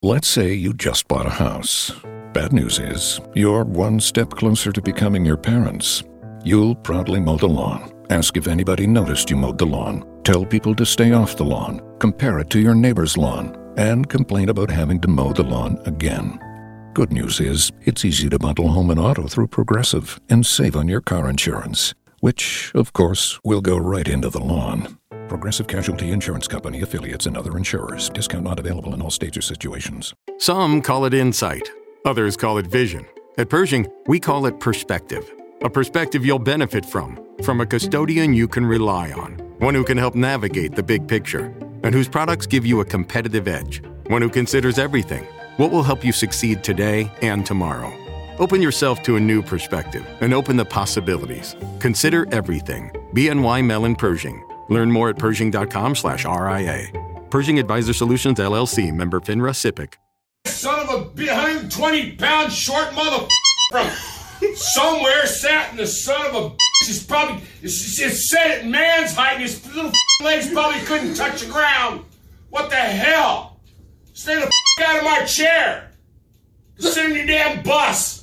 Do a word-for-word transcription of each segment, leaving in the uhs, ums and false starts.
Let's say you just bought a house. Bad news is, you're one step closer to becoming your parents. You'll proudly mow the lawn, ask if anybody noticed you mowed the lawn, tell people to stay off the lawn, compare it to your neighbor's lawn, and complain about having to mow the lawn again. Good news is, it's easy to bundle home and auto through Progressive and save on your car insurance, which, of course, will go right into the lawn. Progressive Casualty Insurance Company, affiliates, and other insurers. Discount not available in all states or situations. Some call it insight. Others call it vision. At Pershing, we call it perspective. A perspective you'll benefit from, from a custodian you can rely on. One who can help navigate the big picture, and whose products give you a competitive edge. One who considers everything. What will help you succeed today and tomorrow? Open yourself to a new perspective and open the possibilities. Consider everything. B N Y Mellon Pershing. Learn more at Pershing.com slash RIA. Pershing Advisor Solutions, L L C, member FINRA SIPC. Son of a one hundred twenty pound short mother from somewhere sat in the son of a bitch. He's probably, it's set at man's height and his little legs probably couldn't touch the ground. What the hell? Stay the out of my chair. Sit in your damn bus.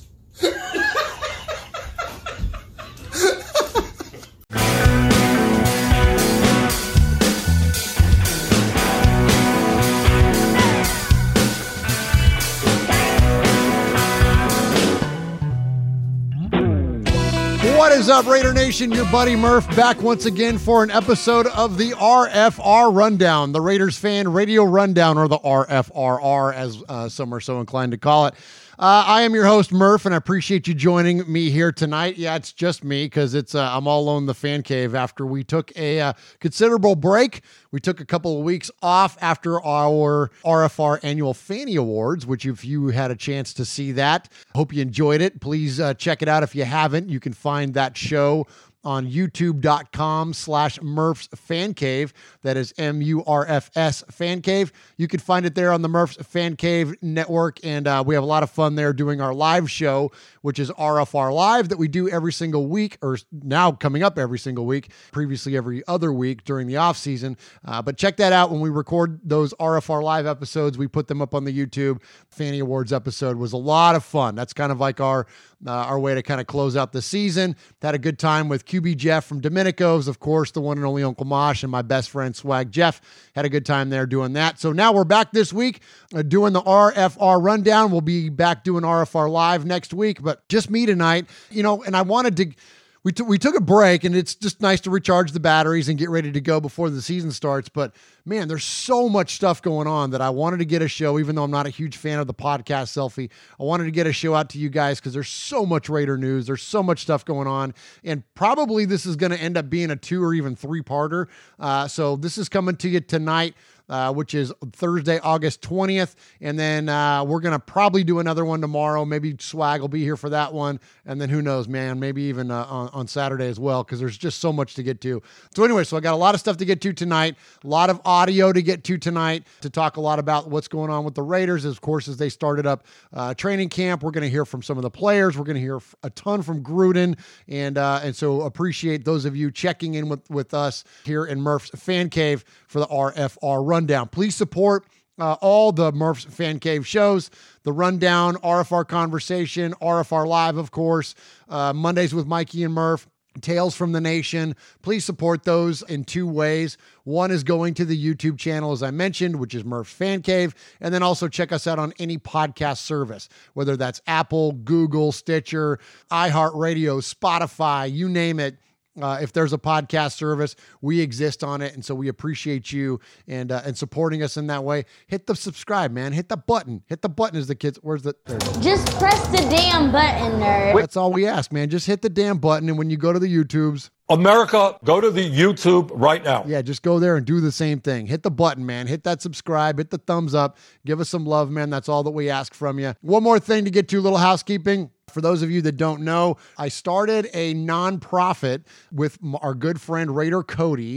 What is up, Raider Nation? Your buddy Murph back once again for an episode of the R F R Rundown, the Raiders Fan Radio Rundown, or the R F R R, as uh, some are so inclined to call it. Uh, I am your host, Murph, and I appreciate you joining me here tonight. Yeah, it's just me because it's uh, I'm all alone in the fan cave after we took a uh, considerable break. We took a couple of weeks off after our R F R Annual Fanny Awards, which if you had a chance to see that, hope you enjoyed it. Please uh, check it out if you haven't. You can find that show on youtube.com slash Murph's Fan Cave. That is M U R F S Fan Cave. You can find it there on the Murph's Fan Cave network, and uh, we have a lot of fun there doing our live show, which is R F R Live, that we do every single week, or now coming up every single week, previously every other week during the off season. Uh, but check that out when we record those R F R Live episodes. We put them up on the YouTube. Fanny Awards episode was a lot of fun. That's kind of like our uh, our way to kind of close out the season. Had a good time with Q B Jeff from Domenico's, of course, the one and only Uncle Mosh, and my best friend Swag Jeff. Had a good time there doing that. So now we're back this week uh, doing the R F R Rundown. We'll be back doing R F R Live next week, but just me tonight, you know, and I wanted to, we, t- we took a break, and it's just nice to recharge the batteries and get ready to go before the season starts. But man, there's so much stuff going on that I wanted to get a show, even though I'm not a huge fan of the podcast Selfie. I wanted to get a show out to you guys because there's so much Raider news. There's so much stuff going on, and probably this is going to end up being a two or even three parter. Uh, so this is coming to you tonight. Uh, which is Thursday, August twentieth. And then uh, we're going to probably do another one tomorrow. Maybe Swag will be here for that one. And then who knows, man, maybe even uh, on, on Saturday as well, because there's just so much to get to. So anyway, so I got a lot of stuff to get to tonight, a lot of audio to get to tonight to talk a lot about what's going on with the Raiders, of course, as they started up uh, training camp. We're going to hear from some of the players. We're going to hear a ton from Gruden. And uh, and so appreciate those of you checking in with, with us here in Murph's Fan Cave for the R F R Rundown. Please support uh, all the Murph's Fan Cave shows, the Rundown, R F R Conversation, R F R Live, of course, uh, Mondays with Mikey and Murph, Tales from the Nation. Please support those in two ways. One is going to the YouTube channel, as I mentioned, which is Murph's Fan Cave. And then also check us out on any podcast service, whether that's Apple, Google, Stitcher, iHeartRadio, Spotify, you name it. Uh, if there's a podcast service, we exist on it. And so we appreciate you and uh, and supporting us in that way. Hit the subscribe, man. Hit the button. Hit the button as the kids. Where's the? There it is. Just press the damn button, nerd. That's all we ask, man. Just hit the damn button. And when you go to the YouTubes, America, go to the YouTube right now. Yeah, just go there and do the same thing. Hit the button, man. Hit that subscribe. Hit the thumbs up. Give us some love, man. That's all that we ask from you. One more thing to get to, a little housekeeping. For those of you that don't know, I started a nonprofit with our good friend Raider Cody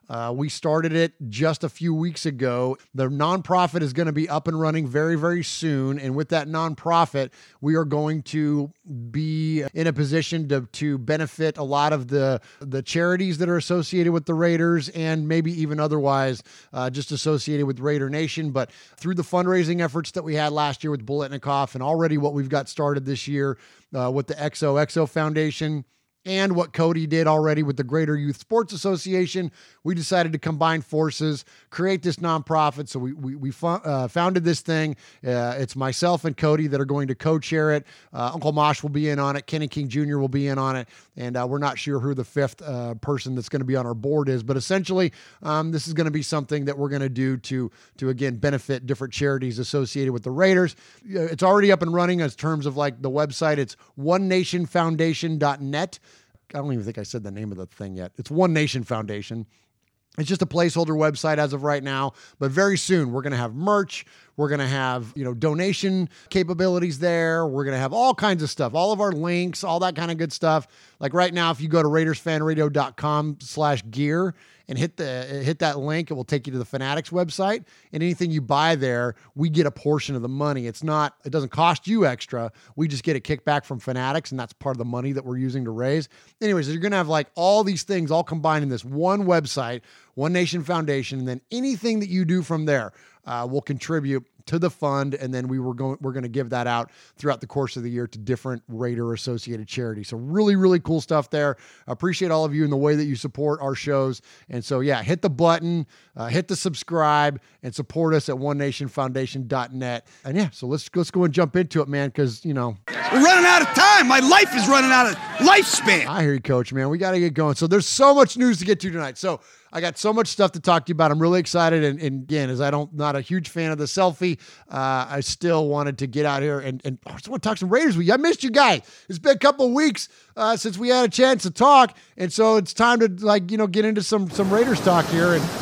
Uh, we started it just a few weeks ago. The nonprofit is going to be up and running very, very soon. And with that nonprofit, we are going to be in a position to, to benefit a lot of the, the charities that are associated with the Raiders and maybe even otherwise uh, just associated with Raider Nation. But through the fundraising efforts that we had last year with Biletnikoff and already what we've got started this year uh, with the X O X O Foundation, and what Cody did already with the Greater Youth Sports Association, we decided to combine forces, create this nonprofit. So we we, we fo- uh, founded this thing. Uh, it's myself and Cody that are going to co-chair it. Uh, Uncle Mosh will be in on it. Kenny King Junior will be in on it. And uh, we're not sure who the fifth uh, person that's going to be on our board is. But essentially, um, this is going to be something that we're going to do to, to, again, benefit different charities associated with the Raiders. It's already up and running in terms of like the website. It's one nation foundation dot net. I don't even think I said the name of the thing yet. It's One Nation Foundation. It's just a placeholder website as of right now, but very soon we're going to have merch. We're going to have, you know, donation capabilities there. We're going to have all kinds of stuff, all of our links, all that kind of good stuff. Like right now, if you go to Raiders Fan Radio dot com slash gear and hit the hit that link, it will take you to the Fanatics website. And anything you buy there, we get a portion of the money. It's not, it doesn't cost you extra. We just get a kickback from Fanatics, and that's part of the money that we're using to raise. Anyways, so you're going to have like all these things all combined in this one website, One Nation Foundation, and then anything that you do from there uh, will contribute to the fund, and then we were going we're going to give that out throughout the course of the year to different Raider associated charities. So really, really cool stuff there. I appreciate all of you in the way that you support our shows. And so yeah, hit the button, uh, hit the subscribe, and support us at one nation foundation dot net. And yeah, so let's let's go and jump into it, man, because you know we're running out of time. My life is running out of lifespan. I hear you, Coach, man. We got to get going. So there's so much news to get to tonight. So I got so much stuff to talk to you about. I'm really excited. And, and again, as I don't, not a huge fan of the selfie, uh, I still wanted to get out here and, and I just want to talk some Raiders with you. I missed you guys. It's been a couple of weeks uh, since we had a chance to talk. And so it's time to like, you know, get into some, some Raiders talk here. And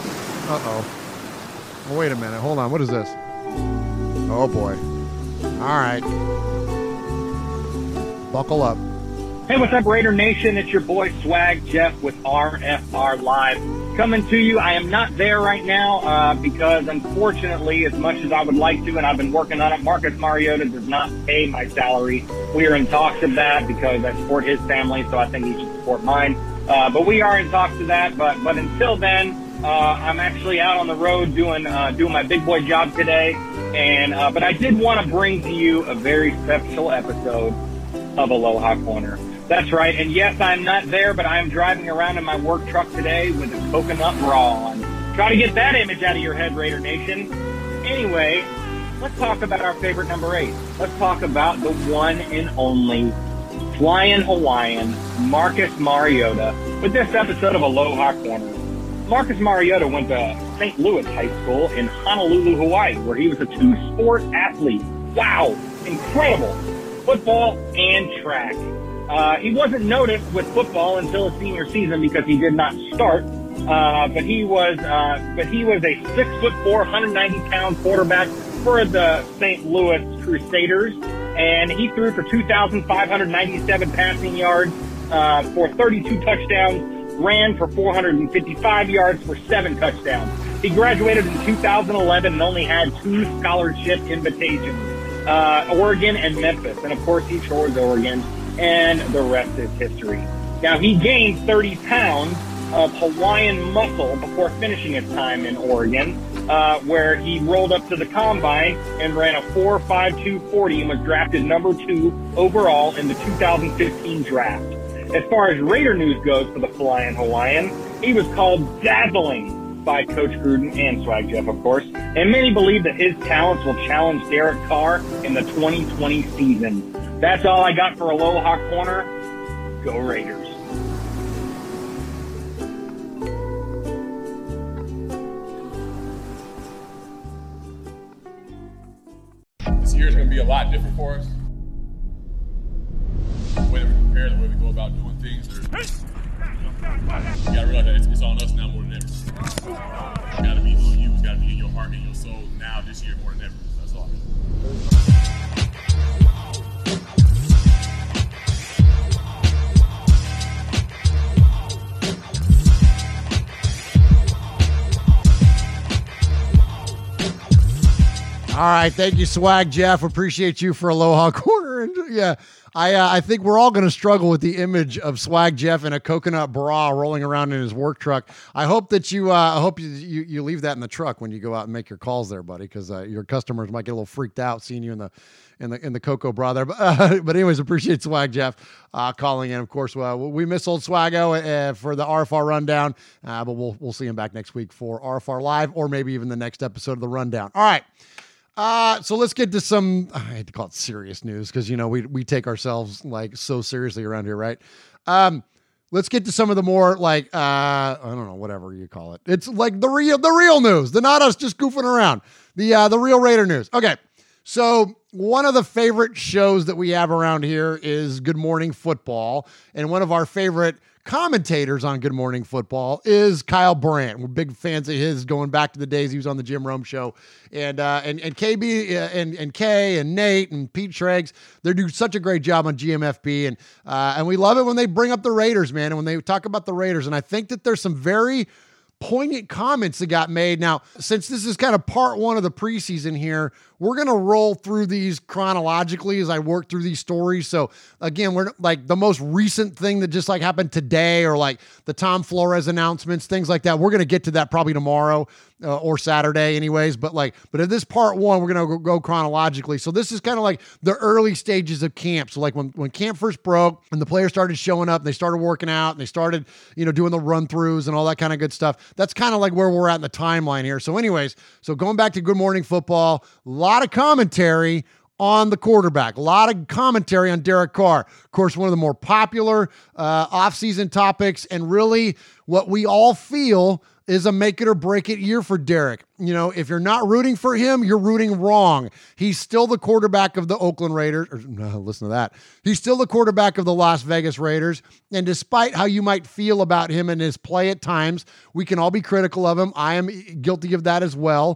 uh-oh. Oh, wait a minute. Hold on. What is this? Oh boy. All right. Buckle up. Hey, what's up, Raider Nation? It's your boy Swag Jeff with R F R Live coming to you. I am not there right now uh, because, unfortunately, as much as I would like to, and I've been working on it, Marcus Mariota does not pay my salary. We are in talks of that because I support his family, so I think he should support mine. Uh, but we are in talks of that. But but until then, uh, I'm actually out on the road doing uh, doing my big boy job today. And uh, but I did want to bring to you a very special episode of Aloha Corner. That's right, and yes, I'm not there, but I'm driving around in my work truck today with a coconut bra on. Try to get that image out of your head, Raider Nation. Anyway, let's talk about our favorite number eight. Let's talk about the one and only Flying Hawaiian, Marcus Mariota, with this episode of Aloha Corner. Marcus Mariota went to Saint Louis High School in Honolulu, Hawaii, where he was a two-sport athlete. Wow, incredible. Football and track. Uh, he wasn't noticed with football until his senior season because he did not start. Uh, but he was, uh, but he was a six foot four, one hundred ninety pound quarterback for the Saint Louis Crusaders, and he threw for two thousand five hundred ninety-seven passing yards uh, for thirty-two touchdowns, ran for four hundred fifty-five yards for seven touchdowns. He graduated in two thousand eleven and only had two scholarship invitations, uh, Oregon and Memphis, and of course he chose Oregon. And the rest is history. Now, he gained thirty pounds of Hawaiian muscle before finishing his time in Oregon, uh, where he rolled up to the combine and ran a four five two forty and was drafted number two overall in the two thousand fifteen draft. As far as Raider news goes for the Flying Hawaiian, he was called dazzling by Coach Gruden and Swag Jeff, of course, and many believe that his talents will challenge Derek Carr in the twenty twenty season. That's all I got for Aloha Corner. Go Raiders. This year is going to be a lot different for us. The way that we prepare, the way we go about doing things. You got to realize that it's, it's on us now more than ever. It's got to be on you. It's got to be in your heart and your soul now this year more than ever. That's all. right, thank you, Swag Jeff. Appreciate you for Aloha Corner. And yeah, I uh, I think we're all going to struggle with the image of Swag Jeff in a coconut bra rolling around in his work truck. I hope that you uh, I hope you, you you leave that in the truck when you go out and make your calls there, buddy, because uh, your customers might get a little freaked out seeing you in the in the in the cocoa bra there. But, uh, but anyways, appreciate Swag Jeff uh, calling in. Of course, uh, we miss old Swaggo uh, for the R F R Rundown, uh, but we'll we'll see him back next week for R F R Live, or maybe even the next episode of the Rundown. All right. Uh, so let's get to some, I hate to call it serious news because, you know, we, we take ourselves like so seriously around here, right? Um, let's get to some of the more like, uh, I don't know, whatever you call it. It's like the real, the real news, the not us just goofing around, the, uh, the real Raider news. Okay. So one of the favorite shows that we have around here is Good Morning Football. And one of our favorite commentators on Good Morning Football is Kyle Brandt. We're big fans of his going back to the days he was on the Jim Rome show. And uh, and and K B uh, and and Kay and Nate and Pete Schrags, they do such a great job on G M F B. And uh, and we love it when they bring up the Raiders, man, and when they talk about the Raiders. And I think that there's some very poignant comments that got made. Now, since this is kind of part one of the preseason here, we're going to roll through these chronologically as I work through these stories. So again, we're like the most recent thing that just like happened today, or like the Tom Flores announcements, things like that. We're going to get to that probably tomorrow uh, or Saturday anyways. But like, but at this part one, we're going to go chronologically. So this is kind of like the early stages of camp. So like when, when camp first broke and the players started showing up and they started working out and they started, you know, doing the run throughs and all that kind of good stuff. That's kind of like where we're at in the timeline here. So anyways, so going back to Good Morning Football, a lot of commentary on the quarterback, a lot of commentary on Derek Carr. Of course, one of the more popular uh, offseason topics, and really what we all feel is a make it or break it year for Derek. You know, if you're not rooting for him, you're rooting wrong. He's still the quarterback of the Oakland Raiders. Or, no, listen to that. He's still the quarterback of the Las Vegas Raiders. And despite how you might feel about him and his play at times, we can all be critical of him. I am guilty of that as well.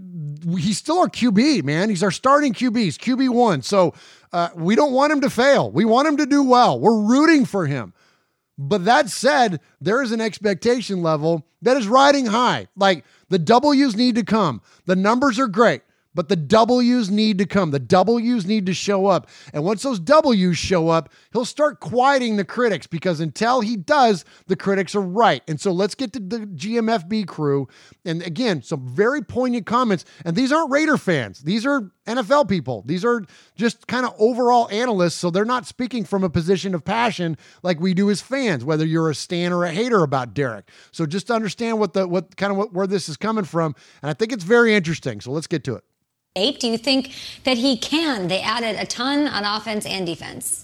He's still our Q B, man. He's our starting Q B. He's Q B one. So uh, we don't want him to fail. We want him to do well. We're rooting for him. But that said, there is an expectation level that is riding high. Like, the W's need to come. The numbers are great, but the W's need to come. The W's need to show up. And once those W's show up, he'll start quieting the critics, because until he does, the critics are right. And so let's get to the G M F B crew. And again, some very poignant comments. And these aren't Raider fans. These are N F L people. These are just kind of overall analysts. So they're not speaking from a position of passion like we do as fans, whether you're a stan or a hater about Derek. So just to understand what the, what kind of what, where this is coming from. And I think it's very interesting. So let's get to it. Eight, do you think that he can? They added a ton on offense and defense.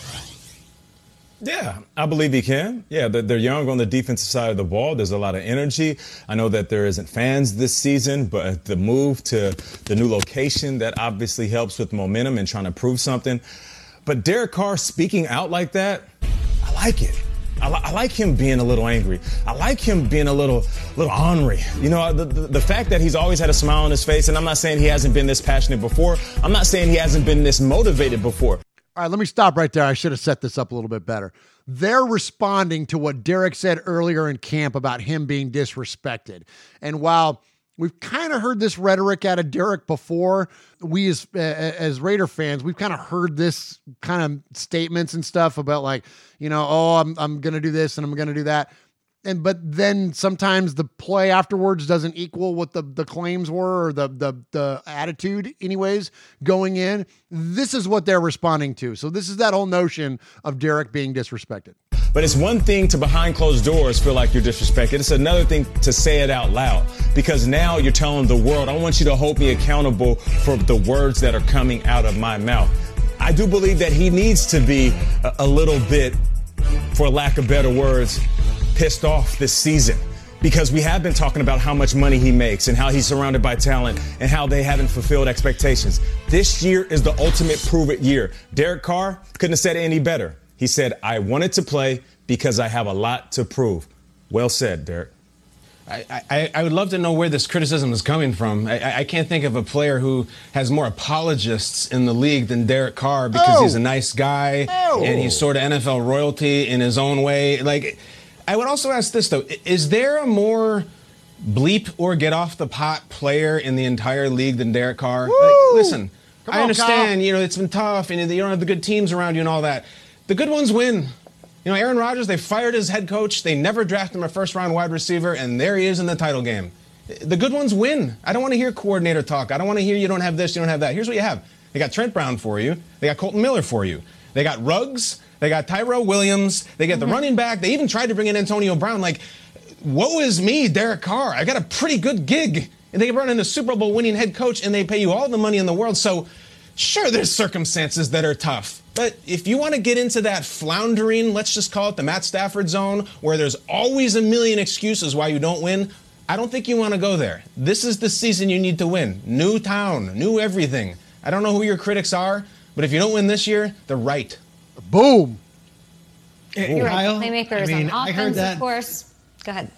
Yeah, I believe he can. Yeah, they're young on the defensive side of the ball. There's a lot of energy. I know that there isn't fans this season, but the move to the new location, that obviously helps with momentum and trying to prove something. But Derek Carr speaking out like that, I like it. I, li- I like him being a little angry. I like him being a little, little ornery. You know, the, the, the fact that he's always had a smile on his face, and I'm not saying he hasn't been this passionate before. I'm not saying he hasn't been this motivated before. All right, let me stop right there. I should have set this up a little bit better. They're responding to what Derek said earlier in camp about him being disrespected. And while we've kind of heard this rhetoric out of Derek before, we as uh, as Raider fans, we've kind of heard this kind of statements and stuff about like, you know, oh, I'm I'm going to do this and I'm going to do that. And but then sometimes the play afterwards doesn't equal what the, the claims were, or the, the the attitude anyways going in. This is what they're responding to. So this is that whole notion of Derek being disrespected. But it's one thing to behind closed doors feel like you're disrespected. It's another thing to say it out loud, because now you're telling the world, I want you to hold me accountable for the words that are coming out of my mouth. I do believe that he needs to be a, a little bit, for lack of better words, pissed off this season, because we have been talking about how much money he makes and how he's surrounded by talent and how they haven't fulfilled expectations. This year is the ultimate prove it year. Derek Carr couldn't have said it any better. He said, I wanted to play because I have a lot to prove. Well said, Derek. I, I, I would love to know where this criticism is coming from. I, I can't think of a player who has more apologists in the league than Derek Carr, because oh. he's a nice guy oh. and he's sort of N F L royalty in his own way. Like, I would also ask this, though. Is there a more bleep or get off the pot player in the entire league than Derek Carr. Like, listen, Come I on, understand, Kyle. you know, it's been tough and you don't have the good teams around you and all that. The good ones win. You know, Aaron Rodgers, they fired his head coach. They never drafted him a first-round wide receiver, and there he is in the title game. The good ones win. I don't want to hear coordinator talk. I don't want to hear you don't have this, you don't have that. Here's what you have. They got Trent Brown for you. They got Colton Miller for you. They got Ruggs. They got Tyrell Williams. They get the Mm-hmm. running back. They even tried to bring in Antonio Brown. Like, woe is me, Derek Carr. I got a pretty good gig. And they brought in a Super Bowl winning head coach, and they pay you all the money in the world. So, sure, there's circumstances that are tough. But if you want to get into that floundering, let's just call it the Matt Stafford zone, where there's always a million excuses why you don't win, I don't think you want to go there. This is the season you need to win. New town, new everything. I don't know who your critics are, but if you don't win this year, they're right. Boom. You're right. Kyle, Playmakers I mean, on I offense, heard that. of course. Go ahead.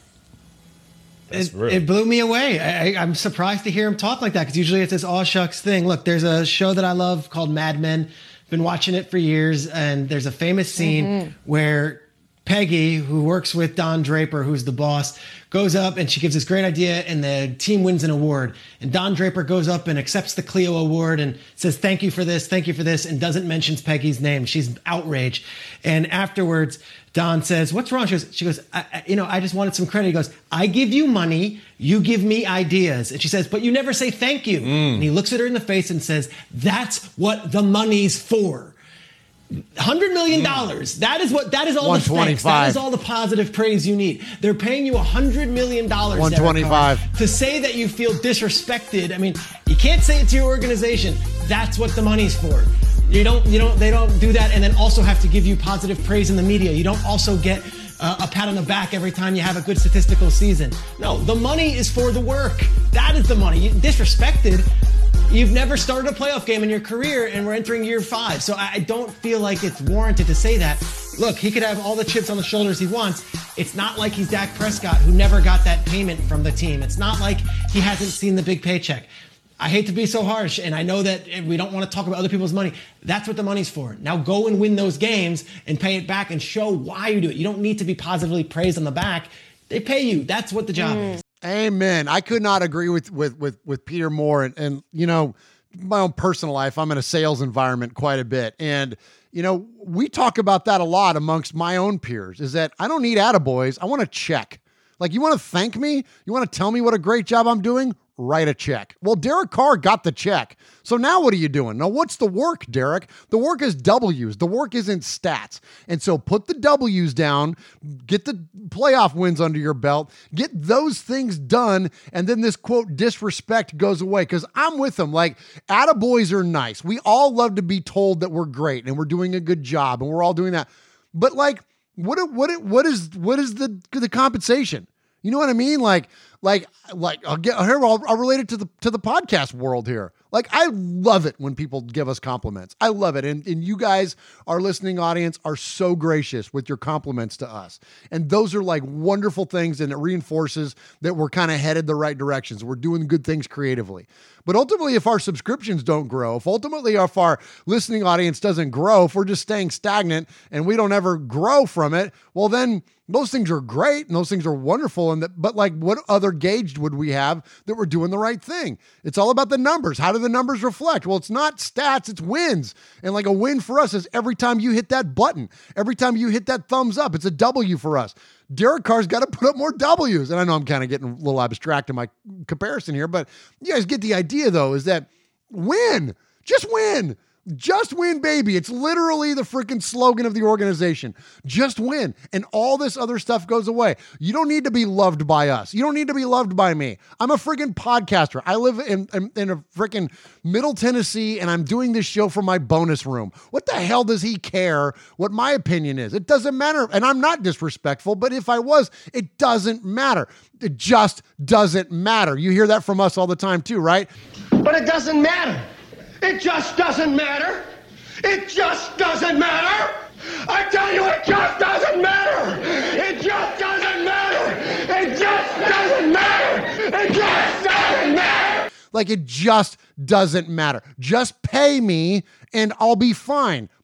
It, it blew me away. I, I'm surprised to hear him talk like that because usually it's this all shucks thing. Look, there's a show that I love called Mad Men. Been watching it for years, and there's a famous scene Mm-hmm. where Peggy, who works with Don Draper, who's the boss, goes up and she gives this great idea, and the team wins an award. And Don Draper goes up and accepts the Clio Award and says, "Thank you for this, thank you for this," and doesn't mention Peggy's name. She's outraged. And afterwards, Don says, "What's wrong?" She goes, she goes I, I, you know, I just wanted some credit. He goes, "I give you money, you give me ideas." And she says, "But you never say thank you." Mm. And he looks at her in the face and says, "That's what the money's for." one hundred million dollars. That is what, that is all the thanks. That is all the positive praise you need. They're paying you one hundred million dollars. one twenty-five. To say that you feel disrespected. I mean, you can't say it to your organization. That's what the money's for. You don't, you don't, they don't do that and then also have to give you positive praise in the media. You don't also get uh, a pat on the back every time you have a good statistical season. No, the money is for the work. That is the money. You, disrespected. You've never started a playoff game in your career, and we're entering year five. So I don't feel like it's warranted to say that. Look, he could have all the chips on the shoulders he wants. It's not like he's Dak Prescott, who never got that payment from the team. It's not like he hasn't seen the big paycheck. I hate to be so harsh, and I know that we don't want to talk about other people's money. That's what the money's for. Now go and win those games and pay it back and show why you do it. You don't need to be positively praised on the back. They pay you. That's what the job mm. is. Amen. I could not agree with with with with Peter more, and and you know, my own personal life, I'm in a sales environment quite a bit, and you know, we talk about that a lot amongst my own peers. Is that I don't need attaboys. I want to check. Like, you want to thank me? You want to tell me what a great job I'm doing? Write a check. Well, Derek Carr got the check. So now what are you doing? Now, what's the work, Derek? The work is W's. The work isn't stats. And so put the W's down, get the playoff wins under your belt, get those things done, and then this, quote, disrespect goes away. Because I'm with them. Like, attaboys are nice. We all love to be told that we're great and we're doing a good job and we're all doing that. But, like, what what what is what is the the compensation? You know what I mean? Like, like, like, I'll get here. I'll, I'll relate it to the to the podcast world here. Like, I love it when people give us compliments. I love it, and and you guys, our listening audience, are so gracious with your compliments to us. And those are like wonderful things, and it reinforces that we're kind of headed the right directions. We're doing good things creatively. But ultimately, if our subscriptions don't grow, if ultimately if our listening audience doesn't grow, if we're just staying stagnant and we don't ever grow from it, well, then those things are great and those things are wonderful. And that, but like, what other gauge would we have that we're doing the right thing? It's all about the numbers. How do the numbers reflect? Well, it's not stats, it's wins. And like, a win for us is every time you hit that button, every time you hit that thumbs up, it's a W for us. Derek Carr's got to put up more W's. And I know I'm kind of getting a little abstract in my comparison here, but you guys get the idea, though, is that win, just win. Just win, baby. It's literally the freaking slogan of the organization. Just win. And all this other stuff goes away. You don't need to be loved by us. You don't need to be loved by me. I'm a freaking podcaster. I live in, in, in a freaking Middle Tennessee, and I'm doing this show from my bonus room. What the hell does he care what my opinion is? It doesn't matter. And I'm not disrespectful, but if I was, it doesn't matter. It just doesn't matter. You hear that from us all the time too, right? But it doesn't matter. It just doesn't matter. It just doesn't matter. I tell you, it just doesn't matter. It just doesn't matter. It just doesn't matter. It just doesn't matter. Like, it just doesn't matter. Just pay me and I'll be fine.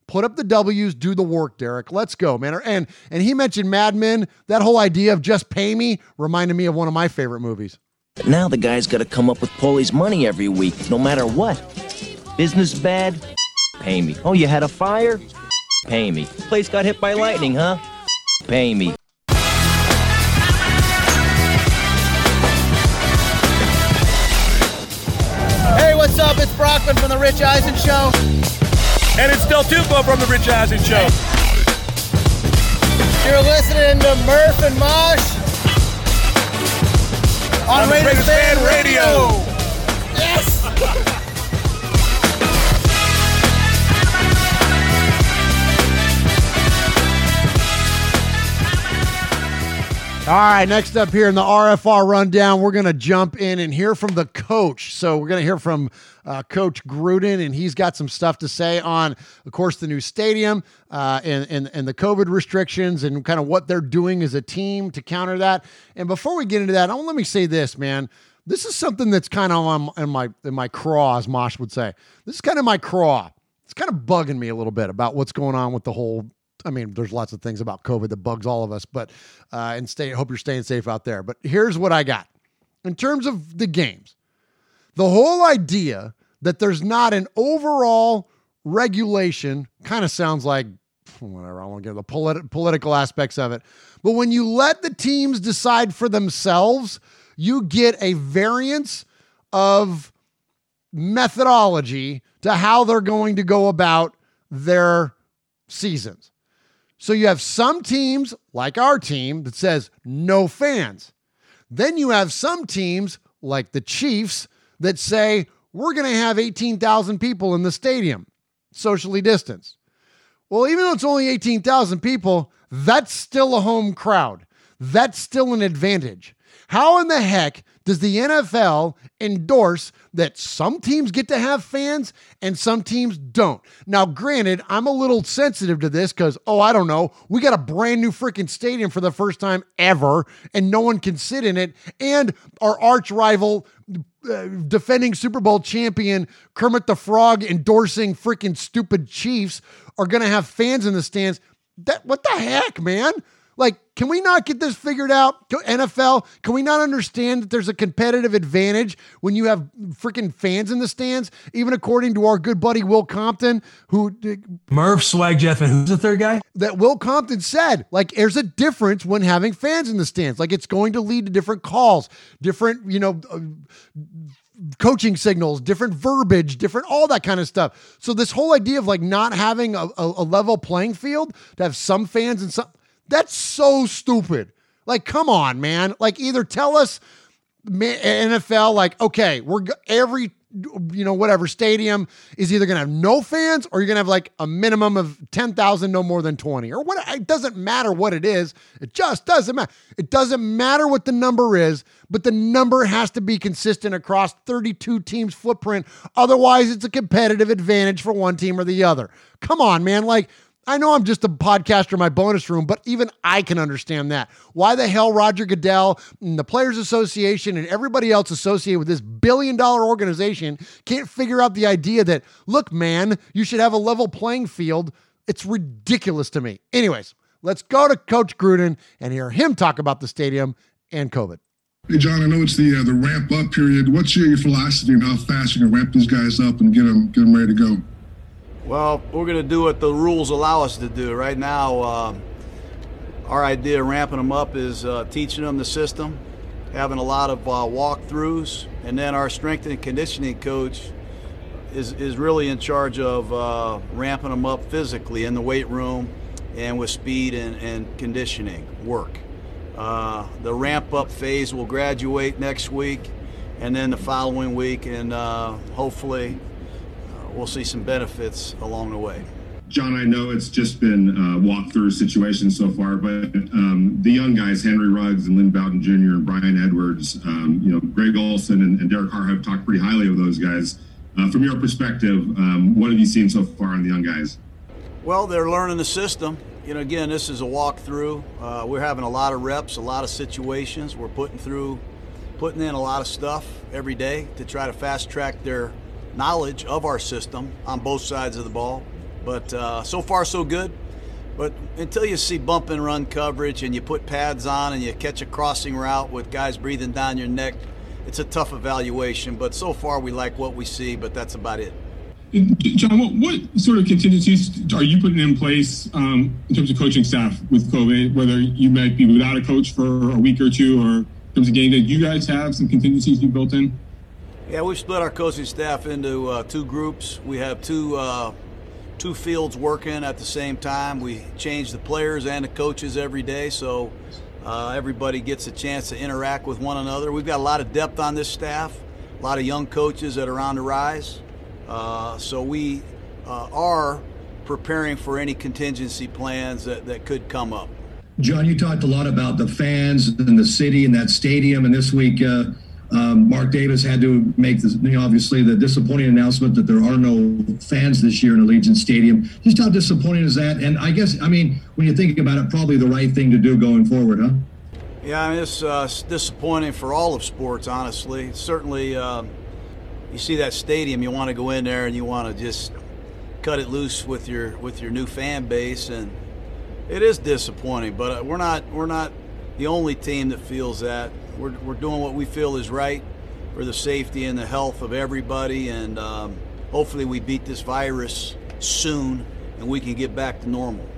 Put up the W's, do the work, Derek. Let's go, man. And and he mentioned Mad Men. That whole idea of just pay me reminded me of one of my favorite movies. Now the guy's got to come up with Paulie's money every week, no matter what. Business bad? Pay me. Oh, you had a fire? Pay me. Place got hit by lightning, huh? Pay me. Hey, what's up? It's Brockman from The Rich Eisen Show. And it's Del Tufo from The Rich Eisen Show. You're listening to Murph and Mosh on, on Raiders, Raiders Fan Radio. Radio. Yes! All right, next up here in the R F R Rundown, we're going to jump in and hear from the coach. So we're going to hear from uh, Coach Gruden, and he's got some stuff to say on, of course, the new stadium uh, and, and, and the COVID restrictions and kind of what they're doing as a team to counter that. And before we get into that, I want let me say this, man. This is something that's kind of on in my in my craw, as Mosh would say. This is kind of my craw. It's kind of bugging me a little bit about what's going on with the whole. I mean, there's lots of things about COVID that bugs all of us, but uh, and stay. Hope you're staying safe out there. But here's what I got in terms of the games. The whole idea that there's not an overall regulation kind of sounds like whatever. I won't get the politi- political aspects of it, but when you let the teams decide for themselves, you get a variance of methodology to how they're going to go about their seasons. So you have some teams, like our team, that says no fans. Then you have some teams, like the Chiefs, that say we're going to have eighteen thousand people in the stadium, socially distanced. Well, even though it's only eighteen thousand people, that's still a home crowd. That's still an advantage. How in the heck does the N F L endorse that some teams get to have fans and some teams don't? Now, granted, I'm a little sensitive to this because, oh, I don't know, we got a brand new freaking stadium for the first time ever and no one can sit in it. And our arch rival, uh, defending Super Bowl champion Kermit the Frog endorsing freaking stupid Chiefs are going to have fans in the stands. That what the heck, man? Like, can we not get this figured out? N F L, can we not understand that there's a competitive advantage when you have freaking fans in the stands? Even according to our good buddy Will Compton, who... Murph, Swag, Jeff, and who's the third guy? That Will Compton said, like, there's a difference when having fans in the stands. Like, it's going to lead to different calls, different, you know... Uh, coaching signals, different verbiage, different, all that kind of stuff. So this whole idea of like not having a, a, a level playing field, to have some fans and some, that's so stupid. Like, come on, man. Like, either tell us, N F L, like, okay, we're every, you know, whatever stadium is either going to have no fans or you're going to have like a minimum of ten thousand, no more than twenty or what. It doesn't matter what it is. It just doesn't matter. It doesn't matter what the number is, but the number has to be consistent across thirty-two teams footprint. Otherwise it's a competitive advantage for one team or the other. Come on, man. Like, I know I'm just a podcaster in my bonus room, but even I can understand that. Why the hell Roger Goodell and the Players Association and everybody else associated with this billion dollar organization can't figure out the idea that, look, man, you should have a level playing field. It's ridiculous to me. Anyways, let's go to Coach Gruden and hear him talk about the stadium and COVID. Hey, John, I know it's the uh, the ramp up period. What's your, your philosophy on how fast you can ramp these guys up and get them, get them ready to go? Well, we're going to do what the rules allow us to do. Right now, uh, our idea of ramping them up is uh, teaching them the system, having a lot of uh, walkthroughs, and then our strength and conditioning coach is, is really in charge of uh, ramping them up physically in the weight room and with speed and, and conditioning work. Uh, the ramp-up phase will graduate next week, and then the following week, and uh, hopefully we'll see some benefits along the way. John, I know it's just been a walkthrough situation so far, but um, the young guys, Henry Ruggs and Lynn Bowden Junior and Brian Edwards, um, you know, Greg Olson and, and Derek Carr have talked pretty highly of those guys. Uh, from your perspective, um, what have you seen so far on the young guys? Well, they're learning the system. You know, again, this is a walkthrough. Uh, we're having a lot of reps, a lot of situations. We're putting through, putting in a lot of stuff every day to try to fast track their knowledge of our system on both sides of the ball, But uh, so far, so good. But until you see bump and run coverage and you put pads on and you catch a crossing route with guys breathing down your neck, it's a tough evaluation. But so far, we like what we see, but that's about it. John, what, what sort of contingencies are you putting in place um, in terms of coaching staff with COVID, whether you might be without a coach for a week or two, or in terms of game day? Do you guys have some contingencies you built in? Yeah, we've split our coaching staff into uh, two groups. We have two uh, two fields working at the same time. We change the players and the coaches every day, so uh, everybody gets a chance to interact with one another. We've got a lot of depth on this staff, a lot of young coaches that are on the rise. Uh, so we uh, are preparing for any contingency plans that, that could come up. John, you talked a lot about the fans and the city and that stadium, and this week uh, um, Mark Davis had to make, this, you know, obviously, the disappointing announcement that there are no fans this year in Allegiant Stadium. Just how disappointing is that? And I guess, I mean, when you think about it, probably the right thing to do going forward, huh? Yeah, I mean, it's, uh, it's disappointing for all of sports, honestly. Certainly, uh, you see that stadium, you want to go in there and you want to just cut it loose with your with your new fan base, and it is disappointing. But we're not we're not the only team that feels that. We're we're doing what we feel is right for the safety and the health of everybody, and um, hopefully we beat this virus soon and we can get back to normal.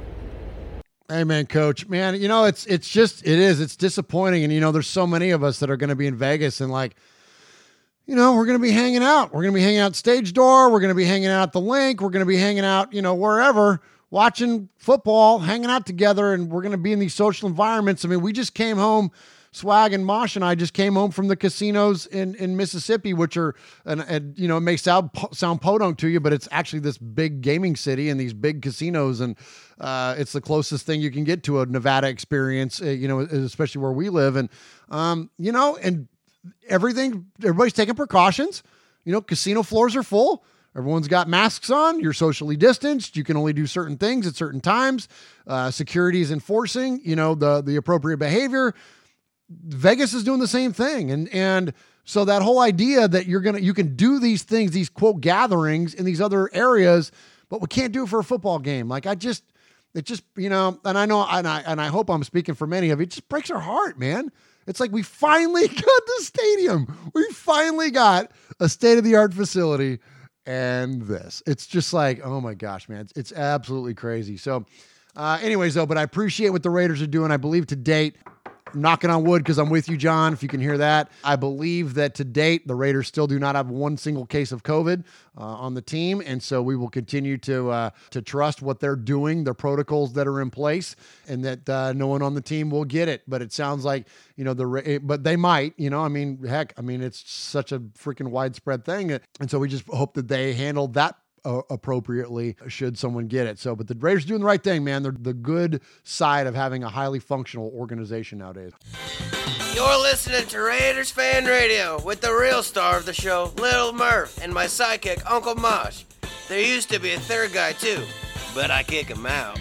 Amen, Coach. Man, you know, it's it's just it is it's disappointing, and you know, there's so many of us that are going to be in Vegas, and like, you know, we're going to be hanging out. We're going to be hanging out stage door. We're going to be hanging out at the link. We're going to be hanging out, you know, wherever, watching football, hanging out together, and we're going to be in these social environments. I mean, we just came home, Swag and Mosh and I just came home from the casinos in, in Mississippi, which are, and, and you know, it may sound, sound podunk to you, but it's actually this big gaming city and these big casinos, and uh, it's the closest thing you can get to a Nevada experience, uh, you know, especially where we live. And, um, you know, and everything, everybody's taking precautions. You know, casino floors are full. Everyone's got masks on. You're socially distanced. You can only do certain things at certain times. Uh, security is enforcing, you know, the, the appropriate behavior. Vegas is doing the same thing. And, and so that whole idea that you're going to, you can do these things, these quote gatherings in these other areas, but we can't do it for a football game. Like I just, it just, you know, and I know, and I, and I hope I'm speaking for many of you, it just breaks our heart, man. It's like we finally got the stadium. We finally got a state-of-the-art facility, and this. It's just like, oh my gosh, man. It's, it's absolutely crazy. So uh, anyways, though, but I appreciate what the Raiders are doing. I believe to date, I'm knocking on wood because I'm with you, John, if you can hear that. I believe that to date, the Raiders still do not have one single case of COVID uh, on the team. And so we will continue to uh, to trust what they're doing, the protocols that are in place, and that uh, no one on the team will get it. But it sounds like, you know, the but they might, you know, I mean, heck, I mean, it's such a freaking widespread thing. And so we just hope that they handle that Uh, appropriately should someone get it. So, but the Raiders are doing the right thing, man. They're the good side of having a highly functional organization nowadays. You're listening to Raiders Fan Radio with the real star of the show, Little Murph, and my sidekick, Uncle Mosh. There used to be a third guy too, but I kick him out.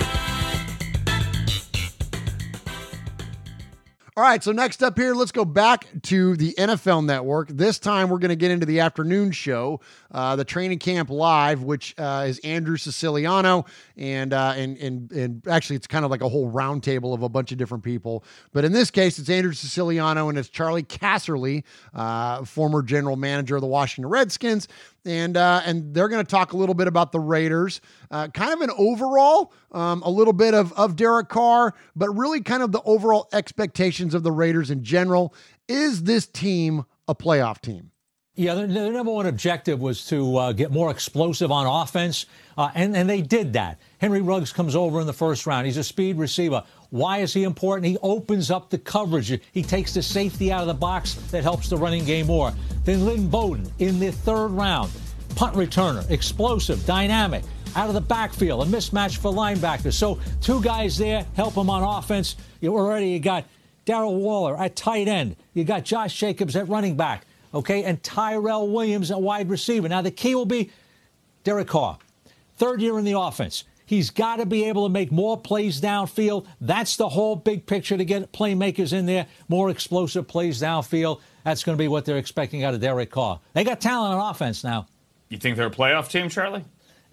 All right, so next up here, let's go back to the N F L Network. This time, we're going to get into the afternoon show, uh, the Training Camp Live, which uh, is Andrew Siciliano, and, uh, and and and actually, it's kind of like a whole roundtable of a bunch of different people. But in this case, it's Andrew Siciliano, and it's Charlie Casserly, uh, former general manager of the Washington Redskins. And uh, and they're going to talk a little bit about the Raiders, uh, kind of an overall, um, a little bit of, of Derek Carr, but really kind of the overall expectations of the Raiders in general. Is this team a playoff team? Yeah, their, their number one objective was to uh, get more explosive on offense, uh, and, and they did that. Henry Ruggs comes over in the first round. He's a speed receiver. Why is he important? He opens up the coverage. He takes the safety out of the box that helps the running game more. Then Lynn Bowden in the third round. Punt returner, explosive, dynamic, out of the backfield, a mismatch for linebackers. So two guys there help him on offense. You already you got Darrell Waller at tight end. You got Josh Jacobs at running back, okay, and Tyrell Williams at wide receiver. Now the key will be Derek Carr, third year in the offense. He's got to be able to make more plays downfield. That's the whole big picture, to get playmakers in there, more explosive plays downfield. That's going to be what they're expecting out of Derek Carr. They got talent on offense now. You think they're a playoff team, Charlie?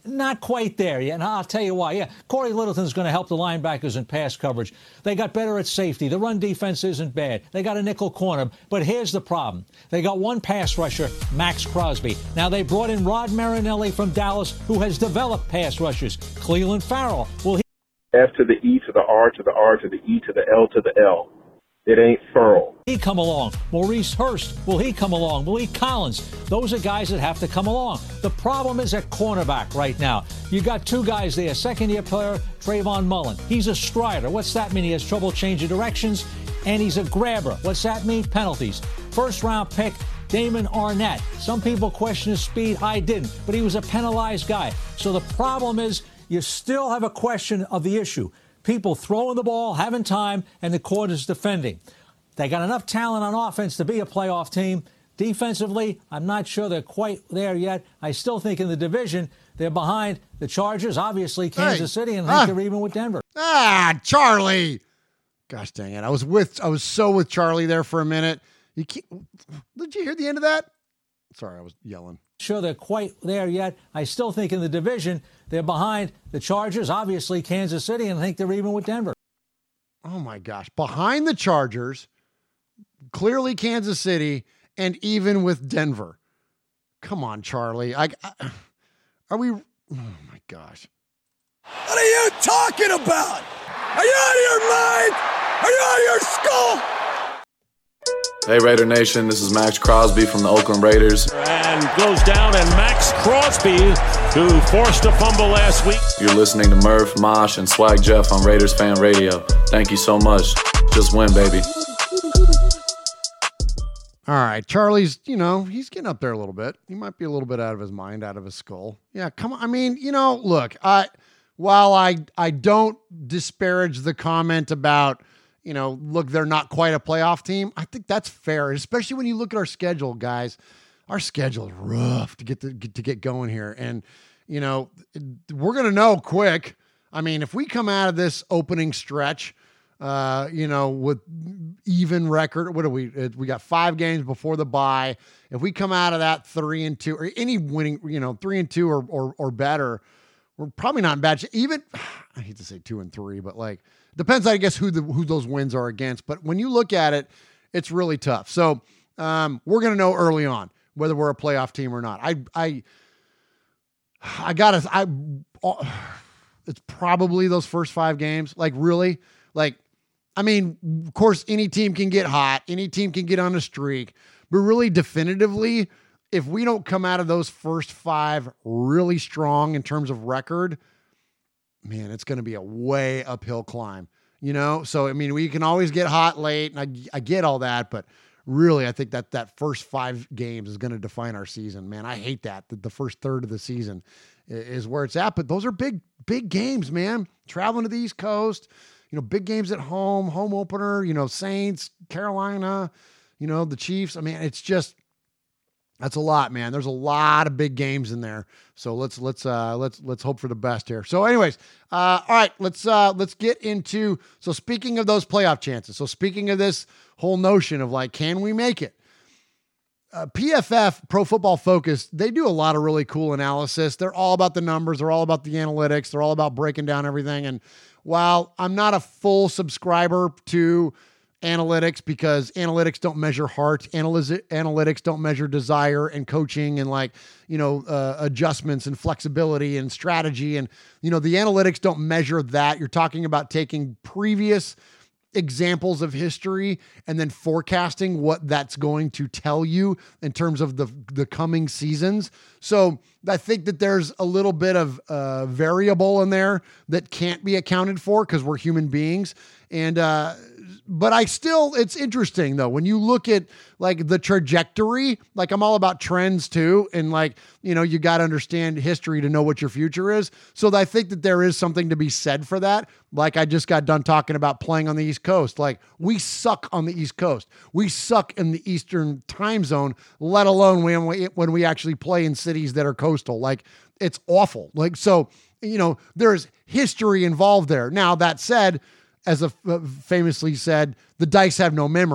Not quite there yet, and I'll tell you why. Yeah, Corey Littleton's going to help the linebackers in pass coverage. They got better at safety. The run defense isn't bad. They got a nickel corner, but here's the problem. They got one pass rusher, Max Crosby. Now, they brought in Rod Marinelli from Dallas, who has developed pass rushers. Cleveland Farrell. Will he... F to the E to the R to the R to the E to the L to the L. It ain't Furl. He come along. Maurice Hurst, will he come along? Malik Collins. Those are guys that have to come along. The problem is at cornerback right now. You got two guys there. Second-year player, Trayvon Mullen. He's a strider. What's that mean? He has trouble changing directions, and he's a grabber. What's that mean? Penalties. First-round pick, Damon Arnett. Some people question his speed. I didn't, but he was a penalized guy. So the problem is you still have a question of the issue. People throwing the ball, having time, and the court is defending. They got enough talent on offense to be a playoff team. Defensively, I'm not sure they're quite there yet. I still think in the division, they're behind the Chargers, obviously Kansas hey, City, and I think uh, they're even with Denver. Ah, Charlie. Gosh dang it. I was with, I was so with Charlie there for a minute. You can't, did you hear the end of that? Sorry, I was yelling. Sure they're quite there yet. I still think in the division, they're behind the Chargers, obviously Kansas City, and I think they're even with Denver. Oh, my gosh. Behind the Chargers, clearly Kansas City, and even with Denver. Come on, Charlie. I, I, are we... Oh, my gosh. What are you talking about? Are you out of your mind? Are you out of your skull? Hey, Raider Nation, this is Max Crosby from the Oakland Raiders. And goes down, and Max Crosby, who forced a fumble last week. You're listening to Murph, Mosh, and Swag Jeff on Raiders Fan Radio. Thank you so much. Just win, baby. All right, Charlie's, you know, he's getting up there a little bit. He might be a little bit out of his mind, out of his skull. Yeah, come on. I mean, you know, look, I while I I don't disparage the comment about, you know, look, they're not quite a playoff team. I think that's fair, especially when you look at our schedule, guys. Our schedule is rough to get to get, to get going here. And, you know, we're going to know quick. I mean, if we come out of this opening stretch, uh, you know, with even record, what do we, we got five games before the bye. If we come out of that three and two or any winning, you know, three and two or, or, or better, we're probably not in bad shape. Even, I hate to say two and three, but like, depends, I guess, who the who those wins are against. But when you look at it, it's really tough. So um, we're going to know early on whether we're a playoff team or not. I I I gotta I. It's probably those first five games. Like really, like I mean, of course, any team can get hot, any team can get on a streak, but really definitively, if we don't come out of those first five really strong in terms of record, man, it's going to be a way uphill climb, you know? So, I mean, we can always get hot late, and I, I get all that, but really, I think that that first five games is going to define our season, man. I hate that. The, the first third of the season is where it's at, but those are big, big games, man. Traveling to the East Coast, you know, big games at home, home opener, you know, Saints, Carolina, you know, the Chiefs. I mean, it's just, that's a lot, man. There's a lot of big games in there. So let's let's uh, let's let's hope for the best here. So, anyways, uh, all right, let's uh, let's get into. So, speaking of those playoff chances. So, speaking of this whole notion of like, can we make it? Uh, P F F, Pro Football Focus, they do a lot of really cool analysis. They're all about the numbers. They're all about the analytics. They're all about breaking down everything. And while I'm not a full subscriber to analytics, because analytics don't measure heart, Analyz- analytics don't measure desire and coaching and like, you know, uh, adjustments and flexibility and strategy. And, you know, the analytics don't measure that. You're talking about taking previous examples of history and then forecasting what that's going to tell you in terms of the, the coming seasons. So I think that there's a little bit of uh, variable in there that can't be accounted for because we're human beings. And, uh, but I still, it's interesting though, when you look at like the trajectory, like I'm all about trends too. And like, you know, you got to understand history to know what your future is. So I think that there is something to be said for that. Like I just got done talking about playing on the East Coast. Like we suck on the East Coast. We suck in the Eastern time zone, let alone when we, when we actually play in cities that are coastal. Like it's awful. Like, so, you know, there's history involved there. Now that said, as a f- famously said, the dice have no memory.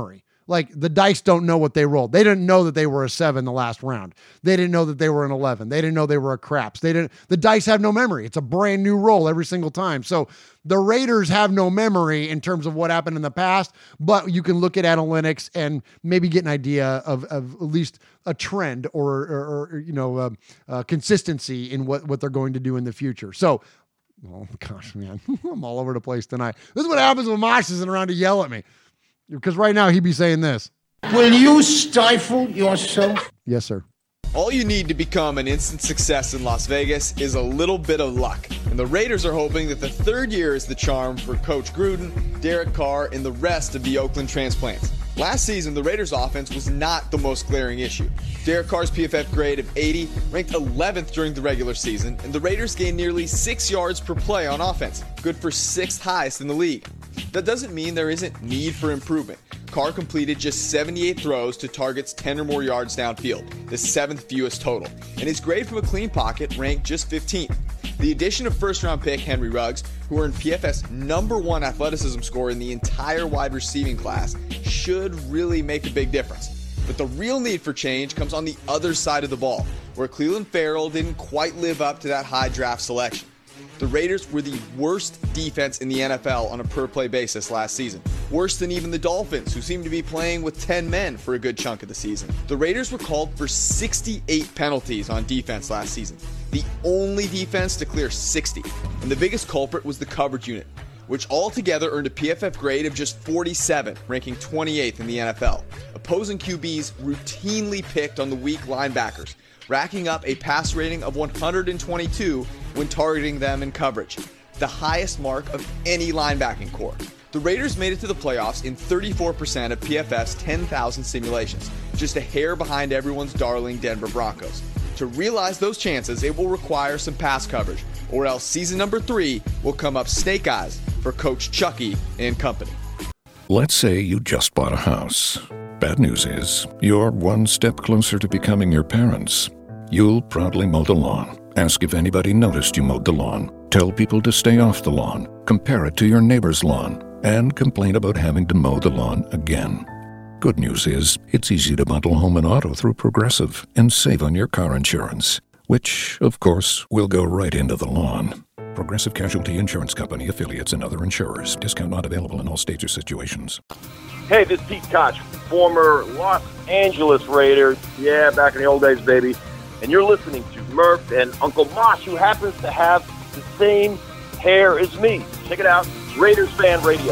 Like, the dice don't know what they rolled. They didn't know that they were a seven the last round. They didn't know that they were an eleven. They didn't know they were a craps. They didn't. The dice have no memory. It's a brand new roll every single time. So the Raiders have no memory in terms of what happened in the past, but you can look at analytics and maybe get an idea of, of at least a trend or, or, or you know, uh, uh, consistency in what, what they're going to do in the future. So, oh gosh, man, I'm all over the place tonight. This is what happens when Mosh isn't around to yell at me. Because right now he'd be saying this. Will you stifle yourself? Yes, sir. All you need to become an instant success in Las Vegas is a little bit of luck. And the Raiders are hoping that the third year is the charm for Coach Gruden, Derek Carr, and the rest of the Oakland transplants. Last season, the Raiders' offense was not the most glaring issue. Derek Carr's P F F grade of eighty ranked eleventh during the regular season, and the Raiders gained nearly six yards per play on offense, good for sixth highest in the league. That doesn't mean there isn't need for improvement. Carr completed just seventy-eight throws to targets ten or more yards downfield, the seventh fewest total, and his grade from a clean pocket ranked just fifteenth. The addition of first-round pick Henry Ruggs, who earned P F F's number one athleticism score in the entire wide receiving class, should really make a big difference. But the real need for change comes on the other side of the ball, where Clelin Ferrell didn't quite live up to that high draft selection. The Raiders were the worst defense in the N F L on a per-play basis last season. Worse than even the Dolphins, who seemed to be playing with ten men for a good chunk of the season. The Raiders were called for sixty-eight penalties on defense last season, the only defense to clear sixty. And the biggest culprit was the coverage unit, which altogether earned a P F F grade of just forty-seven, ranking twenty-eighth in the N F L. Opposing Q Bs routinely picked on the weak linebackers, racking up a pass rating of one hundred twenty-two when targeting them in coverage, the highest mark of any linebacking core. The Raiders made it to the playoffs in thirty-four percent of P F F's ten thousand simulations, just a hair behind everyone's darling Denver Broncos. To realize those chances, it will require some pass coverage, or else season number three will come up snake eyes for Coach Chucky and company. Let's say you just bought a house. Bad news is, you're one step closer to becoming your parents. You'll proudly mow the lawn. Ask if anybody noticed you mowed the lawn. Tell people to stay off the lawn. Compare it to your neighbor's lawn. And complain about having to mow the lawn again. Good news is, it's easy to bundle home and auto through Progressive and save on your car insurance, which, of course, will go right into the lawn. Progressive Casualty Insurance Company, affiliates, and other insurers. Discount not available in all states or situations. Hey, this is Pete Koch, former Los Angeles Raiders. Yeah, back in the old days, baby. And you're listening to Murph and Uncle Mosh, who happens to have the same hair as me. Check it out, Raiders Fan Radio.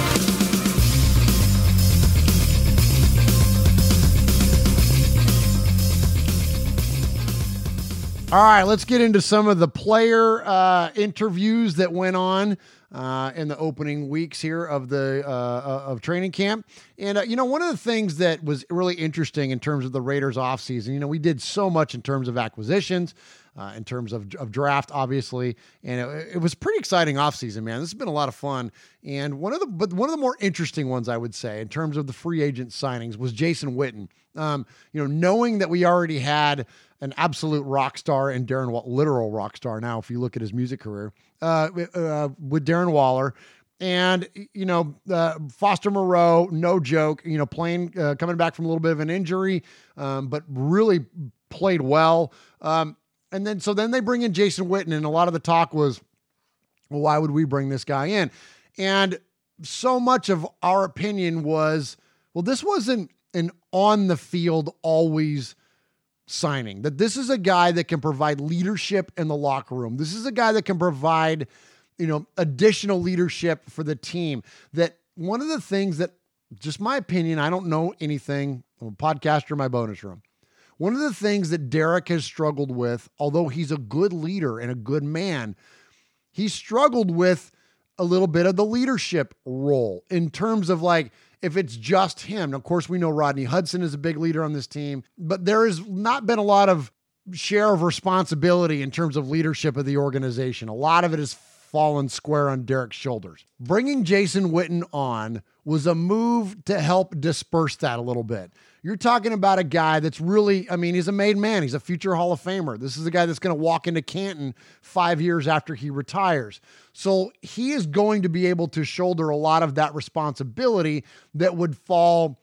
All right, let's get into some of the player uh, interviews that went on uh, in the opening weeks here of the uh, of training camp. And, uh, you know, one of the things that was really interesting in terms of the Raiders offseason, you know, we did so much in terms of acquisitions, uh, in terms of, of draft, obviously, and it, it was pretty exciting offseason, man. This has been a lot of fun. And one of the but one of the more interesting ones, I would say, in terms of the free agent signings was Jason Witten. Um, you know, knowing that we already had an absolute rock star and Darren Waller, literal rock star now, if you look at his music career, uh, uh, with Darren Waller. And, you know, uh, Foster Moreau, no joke, you know, playing, uh, coming back from a little bit of an injury, um, but really played well. Um, and then, so then they bring in Jason Witten, and a lot of the talk was, well, why would we bring this guy in? And so much of our opinion was, well, this wasn't an on the field always signing, that this is a guy that can provide leadership in the locker room. This is a guy that can provide, you know, additional leadership for the team. That one of the things that, just my opinion, I don't know anything, I'm a podcaster in my bonus room. One of the things that Derek has struggled with, although he's a good leader and a good man, he struggled with a little bit of the leadership role in terms of, like, if it's just him. Now, of course, we know Rodney Hudson is a big leader on this team, but there has not been a lot of share of responsibility in terms of leadership of the organization. A lot of it has fallen square on Derek's shoulders. Bringing Jason Witten on was a move to help disperse that a little bit. You're talking about a guy that's really, I mean, he's a made man. He's a future Hall of Famer. This is a guy that's going to walk into Canton five years after he retires. So he is going to be able to shoulder a lot of that responsibility that would fall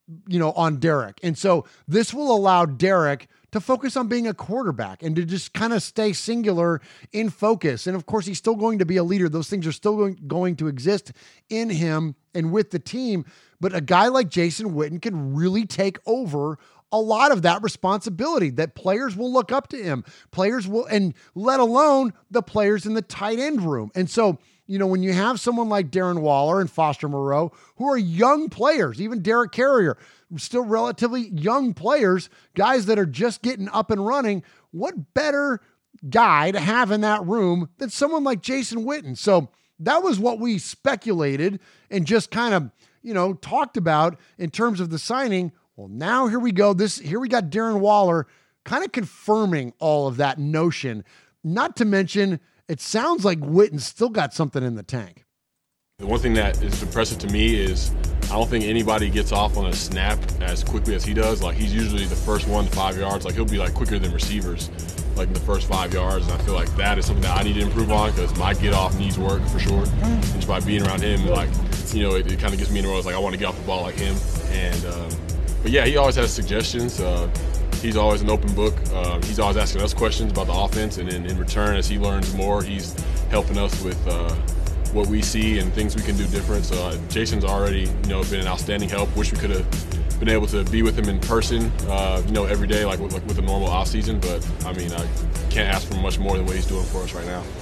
you know, on Derek. And so this will allow Derek to focus on being a quarterback and to just kind of stay singular in focus. And of course, he's still going to be a leader. Those things are still going, going to exist in him and with the team. But a guy like Jason Witten can really take over a lot of that responsibility, that players will look up to him. Players will, and let alone the players in the tight end room. And so, you know, when you have someone like Darren Waller and Foster Moreau, who are young players, even Derek Carrier, still relatively young players, guys that are just getting up and running, what better guy to have in that room than someone like Jason Witten? So that was what we speculated and just kind of, you know, talked about in terms of the signing. Well, now here we go. This here we got Darren Waller kind of confirming all of that notion. Not to mention, it sounds like Witten's still got something in the tank. The one thing that is impressive to me is I don't think anybody gets off on a snap as quickly as he does. Like, he's usually the first one to five yards. Like, he'll be like quicker than receivers, like in the first five yards. And I feel like that is something that I need to improve on because my get off needs work for sure. And just by being around him, like, you know, it, it kind of gets me in the role. It's like I want to get off the ball like him. And um, but yeah, he always has suggestions. Uh, he's always an open book. Uh, he's always asking us questions about the offense, and in, in return, as he learns more, he's helping us with uh, what we see and things we can do different. So uh, Jason's already, you know, been an outstanding help. Wish we could have been able to be with him in person, uh, you know, every day, like with, like with a normal off season. But I mean, I can't ask for much more than what he's doing for us right now.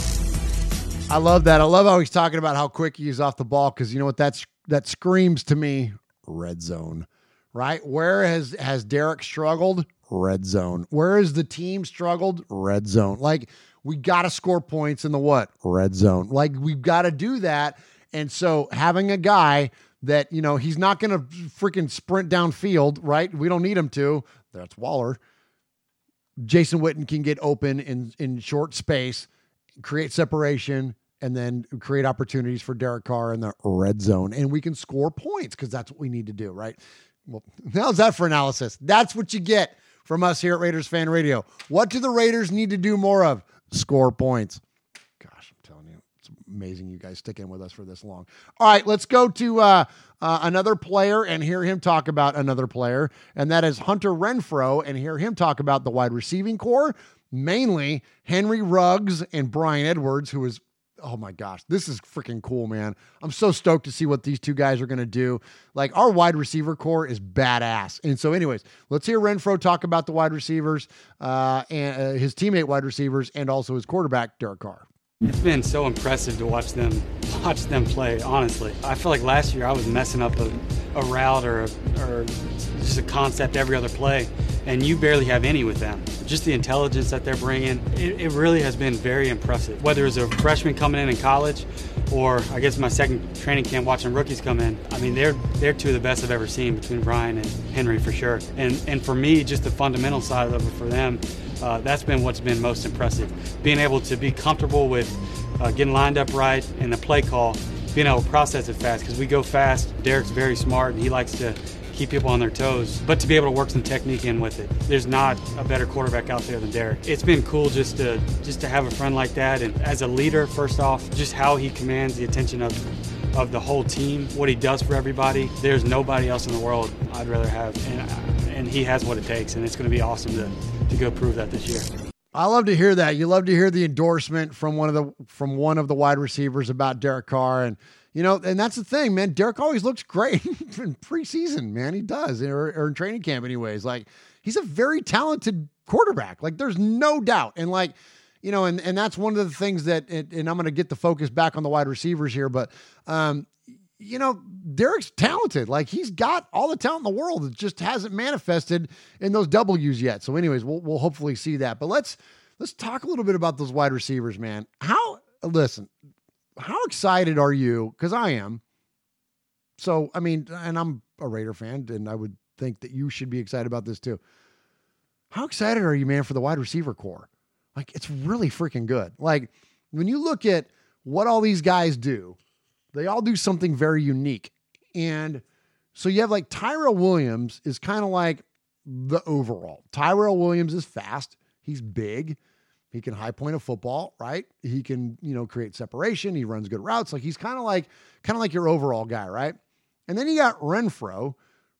I love that. I love how he's talking about how quick he is off the ball, because you know what that's that screams to me, red zone. Right? Where has, has Derek struggled? Red zone. Where has the team struggled? Red zone. Like, we got to score points in the what? Red zone. Like, we've got to do that. And so having a guy that, you know, he's not going to freaking sprint downfield, right? We don't need him to. That's Waller. Jason Witten can get open in, in short space, create separation, and then create opportunities for Derek Carr in the red zone. And we can score points because that's what we need to do, right? Well, how's that for analysis? That's what you get from us here at Raiders Fan Radio. What do the Raiders need to do more of? Score points. Gosh, I'm telling you, it's amazing you guys stick in with us for this long. All right, let's go to uh, uh, another player and hear him talk about another player, and that is Hunter Renfrow, and hear him talk about the wide receiving core, mainly Henry Ruggs and Bryan Edwards, who is, oh my gosh, this is freaking cool, man. I'm so stoked to see what these two guys are going to do. Like, our wide receiver core is badass. And so anyways, let's hear Renfrow talk about the wide receivers, uh, and uh, his teammate wide receivers, and also his quarterback, Derek Carr. It's been so impressive to watch them watch them play, honestly. I feel like last year I was messing up a, a route or, a, or just a concept every other play, and you barely have any with them. Just the intelligence that they're bringing, it, it really has been very impressive. Whether it's a freshman coming in in college or I guess my second training camp watching rookies come in, I mean, they're they're two of the best I've ever seen between Bryan and Henry for sure. And, and for me, just the fundamental side of it for them, Uh, that's been what's been most impressive. Being able to be comfortable with uh, getting lined up right and the play call, being able to process it fast, because we go fast. Derek's very smart, and he likes to keep people on their toes, but to be able to work some technique in with it. There's not a better quarterback out there than Derek. It's been cool just to just to have a friend like that, and as a leader, first off, just how he commands the attention of of the whole team, what he does for everybody. There's nobody else in the world I'd rather have, and, and he has what it takes, and it's going to be awesome to to go prove that this year. I love to hear that. You love to hear the endorsement from one of the from one of the wide receivers about Derek Carr. And, you know, and that's the thing, man. Derek always looks great in preseason, man. He does, or, or in training camp anyways. Like, he's a very talented quarterback. Like, there's no doubt. And, like, you know, and, and that's one of the things that, and, and I'm going to get the focus back on the wide receivers here, but, um, you know, Derek's talented. Like, he's got all the talent in the world. It just hasn't manifested in those W's yet. So anyways, we'll, we'll hopefully see that, but let's, let's talk a little bit about those wide receivers, man. How, listen, how excited are you? Cause I am. So, I mean, and I'm a Raider fan, and I would think that you should be excited about this too. How excited are you, man, for the wide receiver core? Like, it's really freaking good. Like, when you look at what all these guys do, they all do something very unique. And so you have like Tyrell Williams is kind of like the overall. Tyrell Williams is fast. He's big. He can high point a football, right? He can, you know, create separation. He runs good routes. Like, he's kind of like, kind of like your overall guy, right? And then you got Renfrow.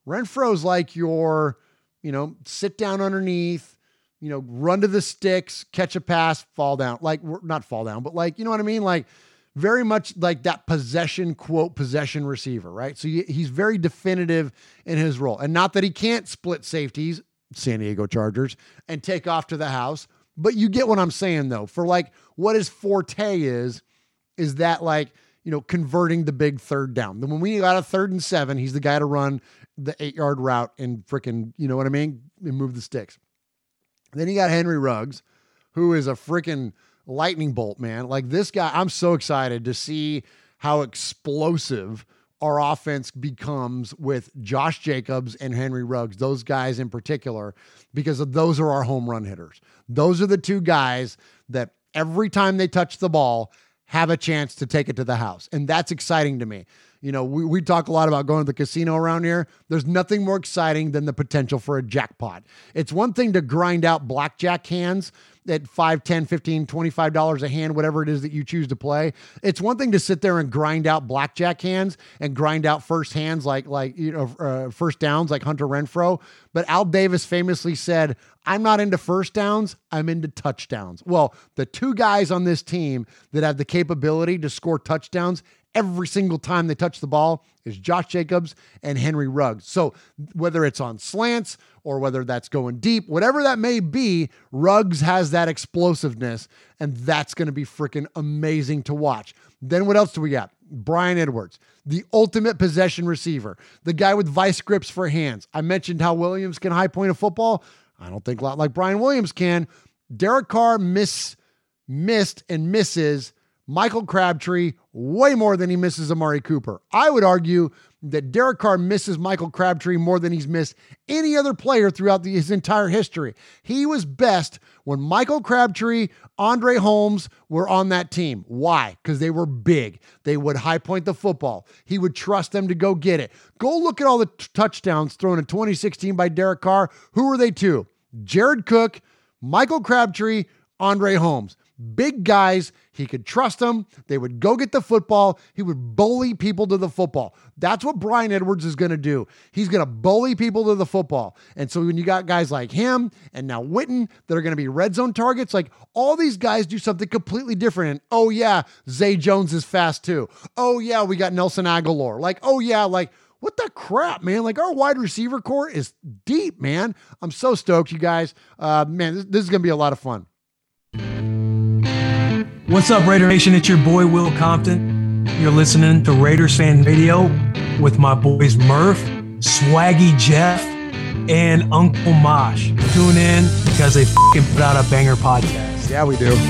Renfro's like your, you know, sit down underneath, you know, run to the sticks, catch a pass, fall down. Like, not fall down, but like, you know what I mean? Like, very much like that possession, quote, possession receiver, right? So he's very definitive in his role. And not that he can't split safeties, San Diego Chargers, and take off to the house. But you get what I'm saying, though. For like what his forte is, is that like, you know, converting the big third down. Then when we got a third and seven, he's the guy to run the eight-yard route and freaking, you know what I mean, and move the sticks. Then you got Henry Ruggs, who is a freaking lightning bolt, man. Like this guy, I'm so excited to see how explosive our offense becomes with Josh Jacobs and Henry Ruggs, those guys in particular, because of those are our home run hitters. Those are the two guys that every time they touch the ball have a chance to take it to the house. And that's exciting to me. You know, we, we talk a lot about going to the casino around here. There's nothing more exciting than the potential for a jackpot. It's one thing to grind out blackjack hands at five, ten, fifteen, twenty-five dollars a hand, whatever it is that you choose to play. It's one thing to sit there and grind out blackjack hands and grind out first hands like, like you know, uh, first downs like Hunter Renfrow. But Al Davis famously said, I'm not into first downs, I'm into touchdowns. Well, the two guys on this team that have the capability to score touchdowns every single time they touch the ball is Josh Jacobs and Henry Ruggs. So whether it's on slants or whether that's going deep, whatever that may be, Ruggs has that explosiveness, and that's going to be freaking amazing to watch. Then what else do we got? Bryan Edwards, the ultimate possession receiver, the guy with vice grips for hands. I mentioned how Williams can high point a football. I don't think a lot like Brian Williams can. Derek Carr miss, missed and misses Michael Crabtree way more than he misses Amari Cooper. I would argue that Derek Carr misses Michael Crabtree more than he's missed any other player throughout the, his entire history. He was best when Michael Crabtree, Andre Holmes were on that team. Why? Because they were big. They would high point the football. He would trust them to go get it. Go look at all the t- touchdowns thrown in twenty sixteen by Derek Carr. Who were they to? Jared Cook, Michael Crabtree, Andre Holmes. Big guys. He could trust them. They would go get the football. He would bully people to the football. That's what Bryan Edwards is going to do. He's going to bully people to the football. And so when you got guys like him and now Witten that are going to be red zone targets, like all these guys do something completely different. And oh yeah, Zay Jones is fast too. Oh yeah, we got Nelson Aguilar. Like, oh yeah, like what the crap, man? Like our wide receiver core is deep, man. I'm so stoked, you guys. Uh, man, this, this is going to be a lot of fun. What's up, Raider Nation? It's your boy, Will Compton. You're listening to Raiders Fan Radio with my boys Murph, Swaggy Jeff, and Uncle Mosh. Tune in because they fucking put out a banger podcast. Yeah, we do.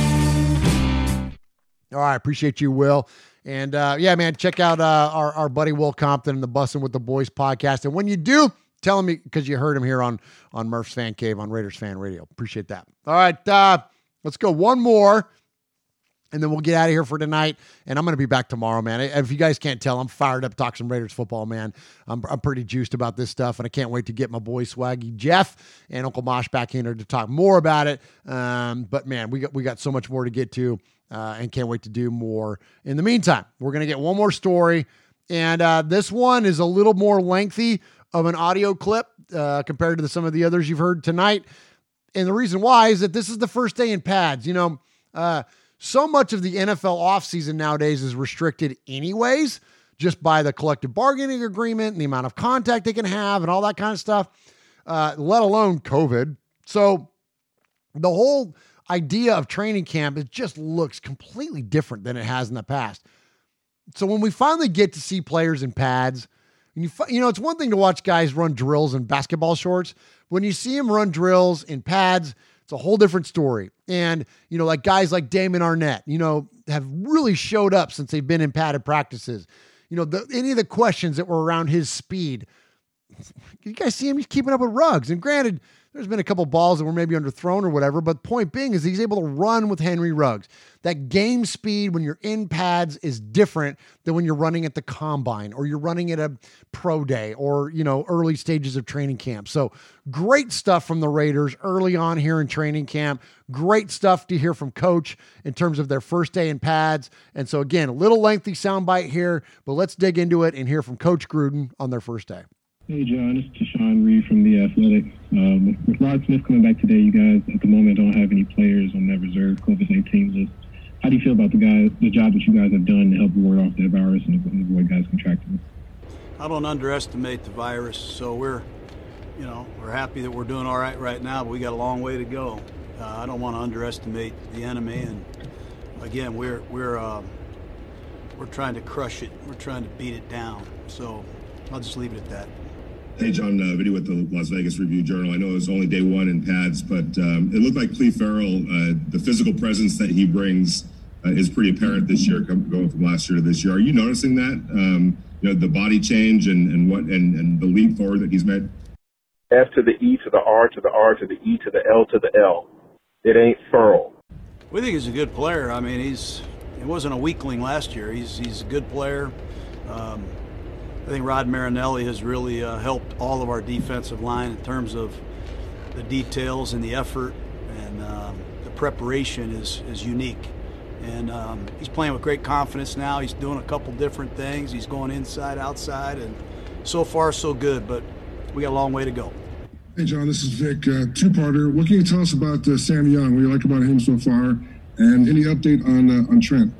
All right, appreciate you, Will. And uh, yeah, man, check out uh, our, our buddy Will Compton and the Bussin' with the Boys podcast. And when you do, tell him because you heard him here on, on Murph's Fan Cave on Raiders Fan Radio. Appreciate that. All right, uh, let's go one more. And then we'll get out of here for tonight. And I'm going to be back tomorrow, man. If you guys can't tell, I'm fired up to talk some Raiders football, man. I'm, I'm pretty juiced about this stuff. And I can't wait to get my boy Swaggy Jeff and Uncle Mosh back in here to talk more about it. Um, but, man, we got we got so much more to get to uh, and can't wait to do more. In the meantime, we're going to get one more story. And uh, this one is a little more lengthy of an audio clip uh, compared to the, some of the others you've heard tonight. And the reason why is that this is the first day in pads. You know, uh, so much of the N F L offseason nowadays is restricted anyways, just by the collective bargaining agreement and the amount of contact they can have and all that kind of stuff, uh, let alone COVID. So the whole idea of training camp, it just looks completely different than it has in the past. So when we finally get to see players in pads, and you, you know, it's one thing to watch guys run drills in basketball shorts. When you see them run drills in pads, it's a whole different story. And, you know, like guys like Damon Arnett, you know, have really showed up since they've been in padded practices. You know, the, any of the questions that were around his speed, you guys see him, he's keeping up with Ruggs. And granted, there's been a couple balls that were maybe underthrown or whatever, but point being is he's able to run with Henry Ruggs. That game speed when you're in pads is different than when you're running at the combine or you're running at a pro day or, you know, early stages of training camp. So great stuff from the Raiders early on here in training camp. Great stuff to hear from Coach in terms of their first day in pads. And so again, a little lengthy soundbite here, but let's dig into it and hear from Coach Gruden on their first day. Hey, John, this is Tashawn Reed from The Athletic. Um, with Rod Smith coming back today, you guys at the moment don't have any players on that reserve COVID nineteen list. How do you feel about the guys, the job that you guys have done to help ward off that virus and avoid guys contracting it? I don't underestimate the virus, so we're, you know, we're happy that we're doing all right right now, but we got a long way to go. Uh, I don't want to underestimate the enemy, and again, we're we're uh, we're trying to crush it. We're trying to beat it down. So I'll just leave it at that. Hey, John, uh, video with the Las Vegas Review-Journal. I know it was only day one in pads, but um, it looked like Cleve Farrell, uh, the physical presence that he brings uh, is pretty apparent this year, going from last year to this year. Are you noticing that? Um, you know, the body change and, and what and, and the leap forward that he's made? F to the E to the R to the R to the E to the L to the L. It ain't Farrell. We think he's a good player. I mean, he's he wasn't a weakling last year. He's he's a good player. Um, I think Rod Marinelli has really uh, helped all of our defensive line in terms of the details and the effort, and um, the preparation is, is unique. And um, he's playing with great confidence now. He's doing a couple different things. He's going inside, outside, and so far so good, but we got a long way to go. Hey, John, this is Vic. Uh, two-parter. What can you tell us about uh, Sam Young? What do you like about him so far? And any update on uh, on Trent?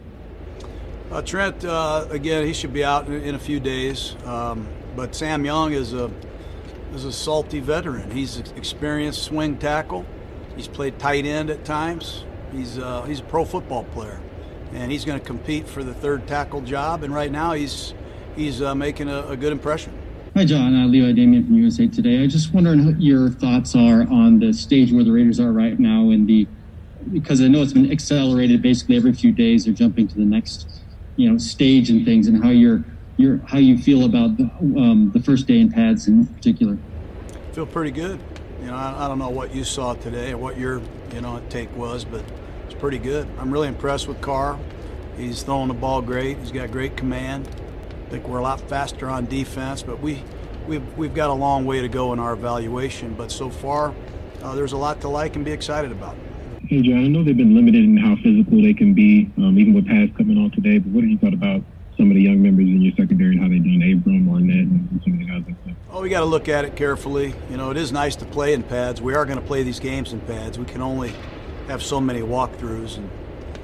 Uh, Trent, uh, again, he should be out in, in a few days. Um, but Sam Young is a is a salty veteran. He's an experienced swing tackle. He's played tight end at times. He's uh, he's a pro football player, and he's going to compete for the third tackle job. And right now, he's he's uh, making a, a good impression. Hi, John. Uh, Levi Damien from U S A Today. I just wondering what your thoughts are on the stage where the Raiders are right now, in the because I know it's been accelerated basically every few days. They're jumping to the next, you know, stage and things, and how you're, you're how you feel about the, um, the first day in pads in particular. I feel pretty good. You know, I, I don't know what you saw today or what your, you know, take was, but it's pretty good. I'm really impressed with Carr. He's throwing the ball great. He's got great command. I think we're a lot faster on defense, but we, we've, we've got a long way to go in our evaluation. But so far, uh, there's a lot to like and be excited about. Hey, John, I know they've been limited in how physical they can be, um, even with pads coming on today, but what have you thought about some of the young members in your secondary and how they've done, Abram, Arnett, and, and some of the guys like that? Oh, we got to look at it carefully. You know, it is nice to play in pads. We are going to play these games in pads. We can only have so many walkthroughs, and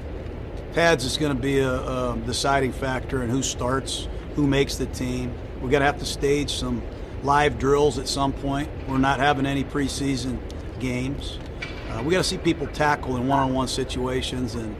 pads is going to be a, a deciding factor in who starts, who makes the team. We're going to have to stage some live drills at some point. We're not having any preseason games. Uh, we got to see people tackle in one-on-one situations, and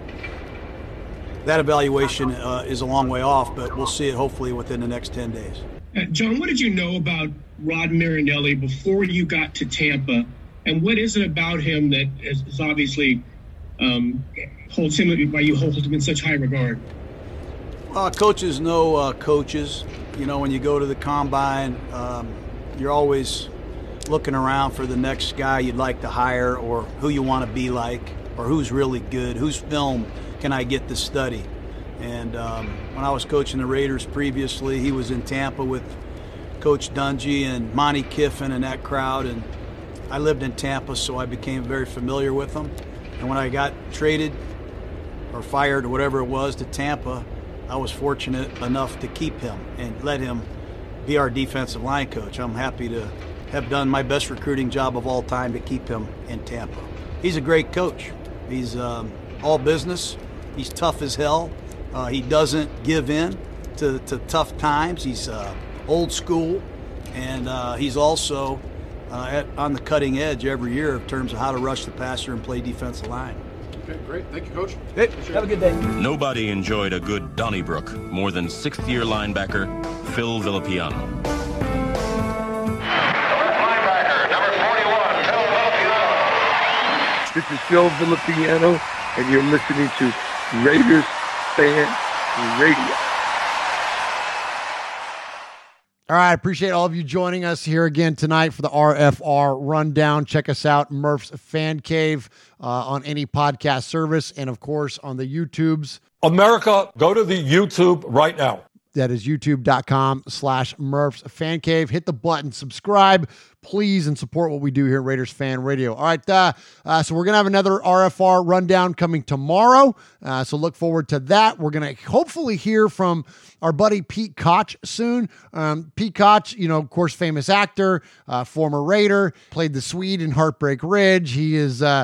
that evaluation uh, is a long way off, but we'll see it hopefully within the next ten days. Uh, John, what did you know about Rod Marinelli before you got to Tampa, and what is it about him that is, is obviously um, holds him, why you hold him in such high regard? Uh, coaches know uh, coaches. You know, when you go to the combine, um, you're always looking around for the next guy you'd like to hire, or who you want to be like, or who's really good, whose film can I get to study. And um, when I was coaching the Raiders previously, he was in Tampa with Coach Dungy and Monty Kiffin and that crowd, and I lived in Tampa, so I became very familiar with them. And when I got traded or fired or whatever it was to Tampa, I was fortunate enough to keep him and let him be our defensive line coach. I'm happy to have done my best recruiting job of all time to keep him in Tampa. He's a great coach. He's um, all business. He's tough as hell. Uh, he doesn't give in to, to tough times. He's uh, old school, and uh, he's also uh, at, on the cutting edge every year in terms of how to rush the passer and play defensive line. Okay, great. Thank you, Coach. Hey, have a good day. Nobody enjoyed a good Donnybrook more than sixth-year linebacker Phil Villapiano. This is Phil Villapiano, and you're listening to Raiders Fan Radio. All right, appreciate all of you joining us here again tonight for the R F R Rundown. Check us out, Murph's Fan Cave, uh, on any podcast service, and of course on the YouTubes. America, go to the YouTube right now. That is youtube.com slash Murph's Fan Cave. Hit the button, subscribe, please and support what we do here at Raiders Fan Radio. All right, uh, uh, so we're going to have another R F R rundown coming tomorrow, uh, so look forward to that. We're going to hopefully hear from our buddy Pete Koch soon. Um, Pete Koch, you know, of course, famous actor, uh, former Raider, played the Swede in Heartbreak Ridge. He is uh,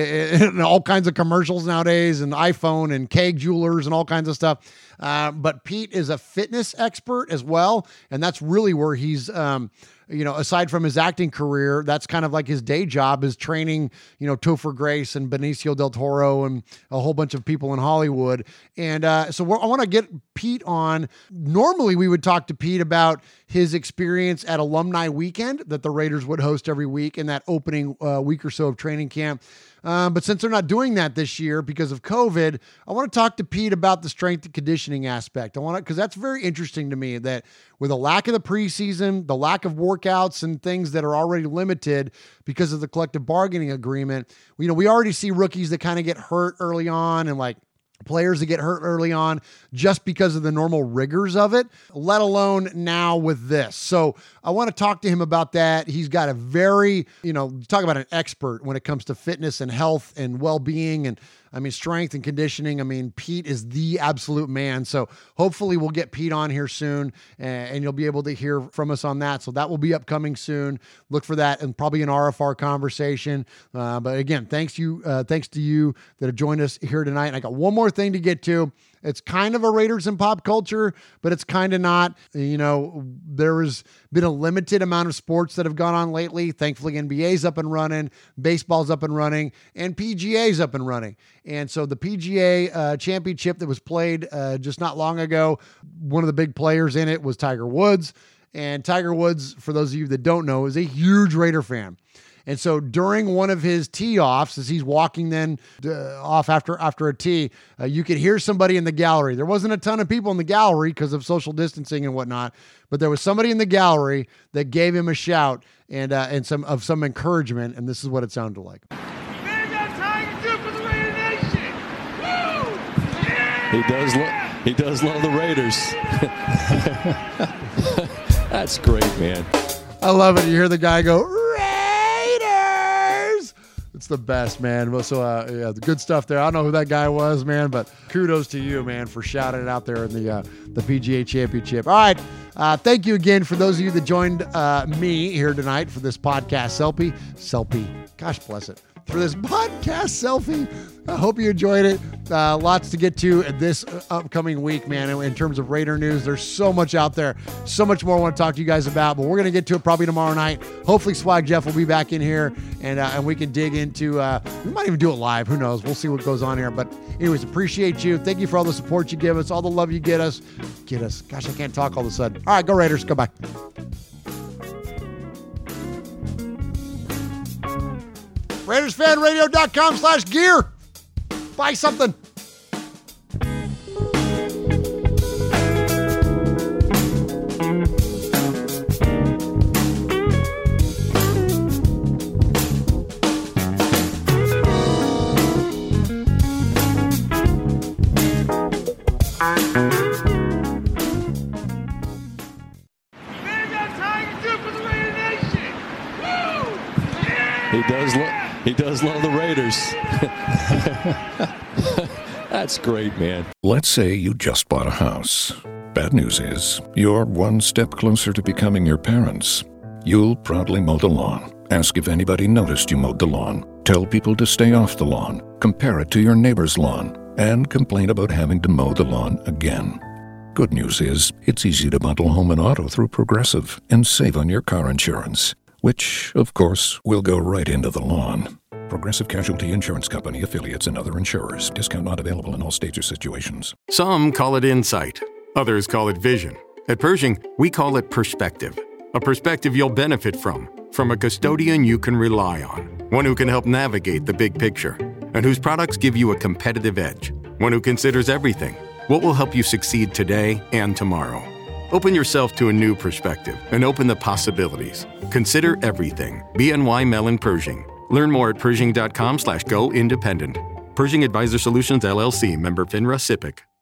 in all kinds of commercials nowadays, and iPhone and Keg Jewelers and all kinds of stuff. Uh, but Pete is a fitness expert as well, and that's really where he's, um, you know, aside from his acting career, that's kind of like his day job is training, you know, Topher Grace and Benicio del Toro and a whole bunch of people in Hollywood. And uh, so we're, I want to get Pete on. Normally we would talk to Pete about his experience at Alumni Weekend that the Raiders would host every week in that opening uh, week or so of training camp. Um, but since they're not doing that this year because of COVID, I want to talk to Pete about the strength and conditioning aspect. I want to, because that's very interesting to me that with a lack of the preseason, the lack of workouts and things that are already limited because of the collective bargaining agreement, you know, we already see rookies that kind of get hurt early on and like players that get hurt early on just because of the normal rigors of it, let alone now with this. So I want to talk to him about that. He's got a very, you know, talk about an expert when it comes to fitness and health and well-being and I mean, strength and conditioning. I mean, Pete is the absolute man. So hopefully we'll get Pete on here soon and you'll be able to hear from us on that. So that will be upcoming soon. Look for that and probably an R F R conversation. Uh, but again, thanks you, uh, thanks to you that have joined us here tonight. And I got one more thing to get to. It's kind of a Raiders in pop culture, but it's kind of not. You know, there has been a limited amount of sports that have gone on lately. Thankfully, N B A's up and running, baseball's up and running, and P G A's up and running. And so the P G A uh, championship that was played uh, just not long ago, one of the big players in it was Tiger Woods. And Tiger Woods, for those of you that don't know, is a huge Raider fan. And so during one of his tee offs, as he's walking then uh, off after after a tee, uh, you could hear somebody in the gallery. There wasn't a ton of people in the gallery because of social distancing and whatnot, but there was somebody in the gallery that gave him a shout and uh, and some of some encouragement. And this is what it sounded like. He does. Lo- he does love the Raiders. That's great, man. I love it. You hear the guy go, it's the best, man. So, uh, yeah, the good stuff there. I don't know who that guy was, man, but kudos to you, man, for shouting it out there in the uh, the P G A Championship. All right. Uh, thank you again for those of you that joined uh, me here tonight for this podcast selfie. Selfie. Gosh bless it. For this podcast selfie. I hope you enjoyed it. Uh, lots to get to this upcoming week, man. In terms of Raider news, there's so much out there. So much more I want to talk to you guys about, but we're going to get to it probably tomorrow night. Hopefully Swag Jeff will be back in here and uh, and we can dig into, uh, we might even do it live. Who knows? We'll see what goes on here. But anyways, appreciate you. Thank you for all the support you give us, all the love you get us. Get us. Gosh, I can't talk all of a sudden. All right, go Raiders. Go back. RaidersFanRadio.com slash gear. Buy something. He does. Lo- he does love the Raiders. That's great, man. Let's say you just bought a house. Bad news is, you're one step closer to becoming your parents. You'll proudly mow the lawn. Ask if anybody noticed you mowed the lawn. Tell people to stay off the lawn. Compare it to your neighbor's lawn. And complain about having to mow the lawn again. Good news is, it's easy to bundle home and auto through Progressive and save on your car insurance. Which, of course, will go right into the lawn. Progressive Casualty Insurance Company, affiliates, and other insurers. Discount not available in all states or situations. Some call it insight. Others call it vision. At Pershing, we call it perspective. A perspective you'll benefit from, from a custodian you can rely on. One who can help navigate the big picture, and whose products give you a competitive edge. One who considers everything. What will help you succeed today and tomorrow? Open yourself to a new perspective and open the possibilities. Consider everything. B N Y Mellon Pershing. Learn more at Pershing dot com slash go independent. Pershing Advisor Solutions, L L C, member FINRA S I P C.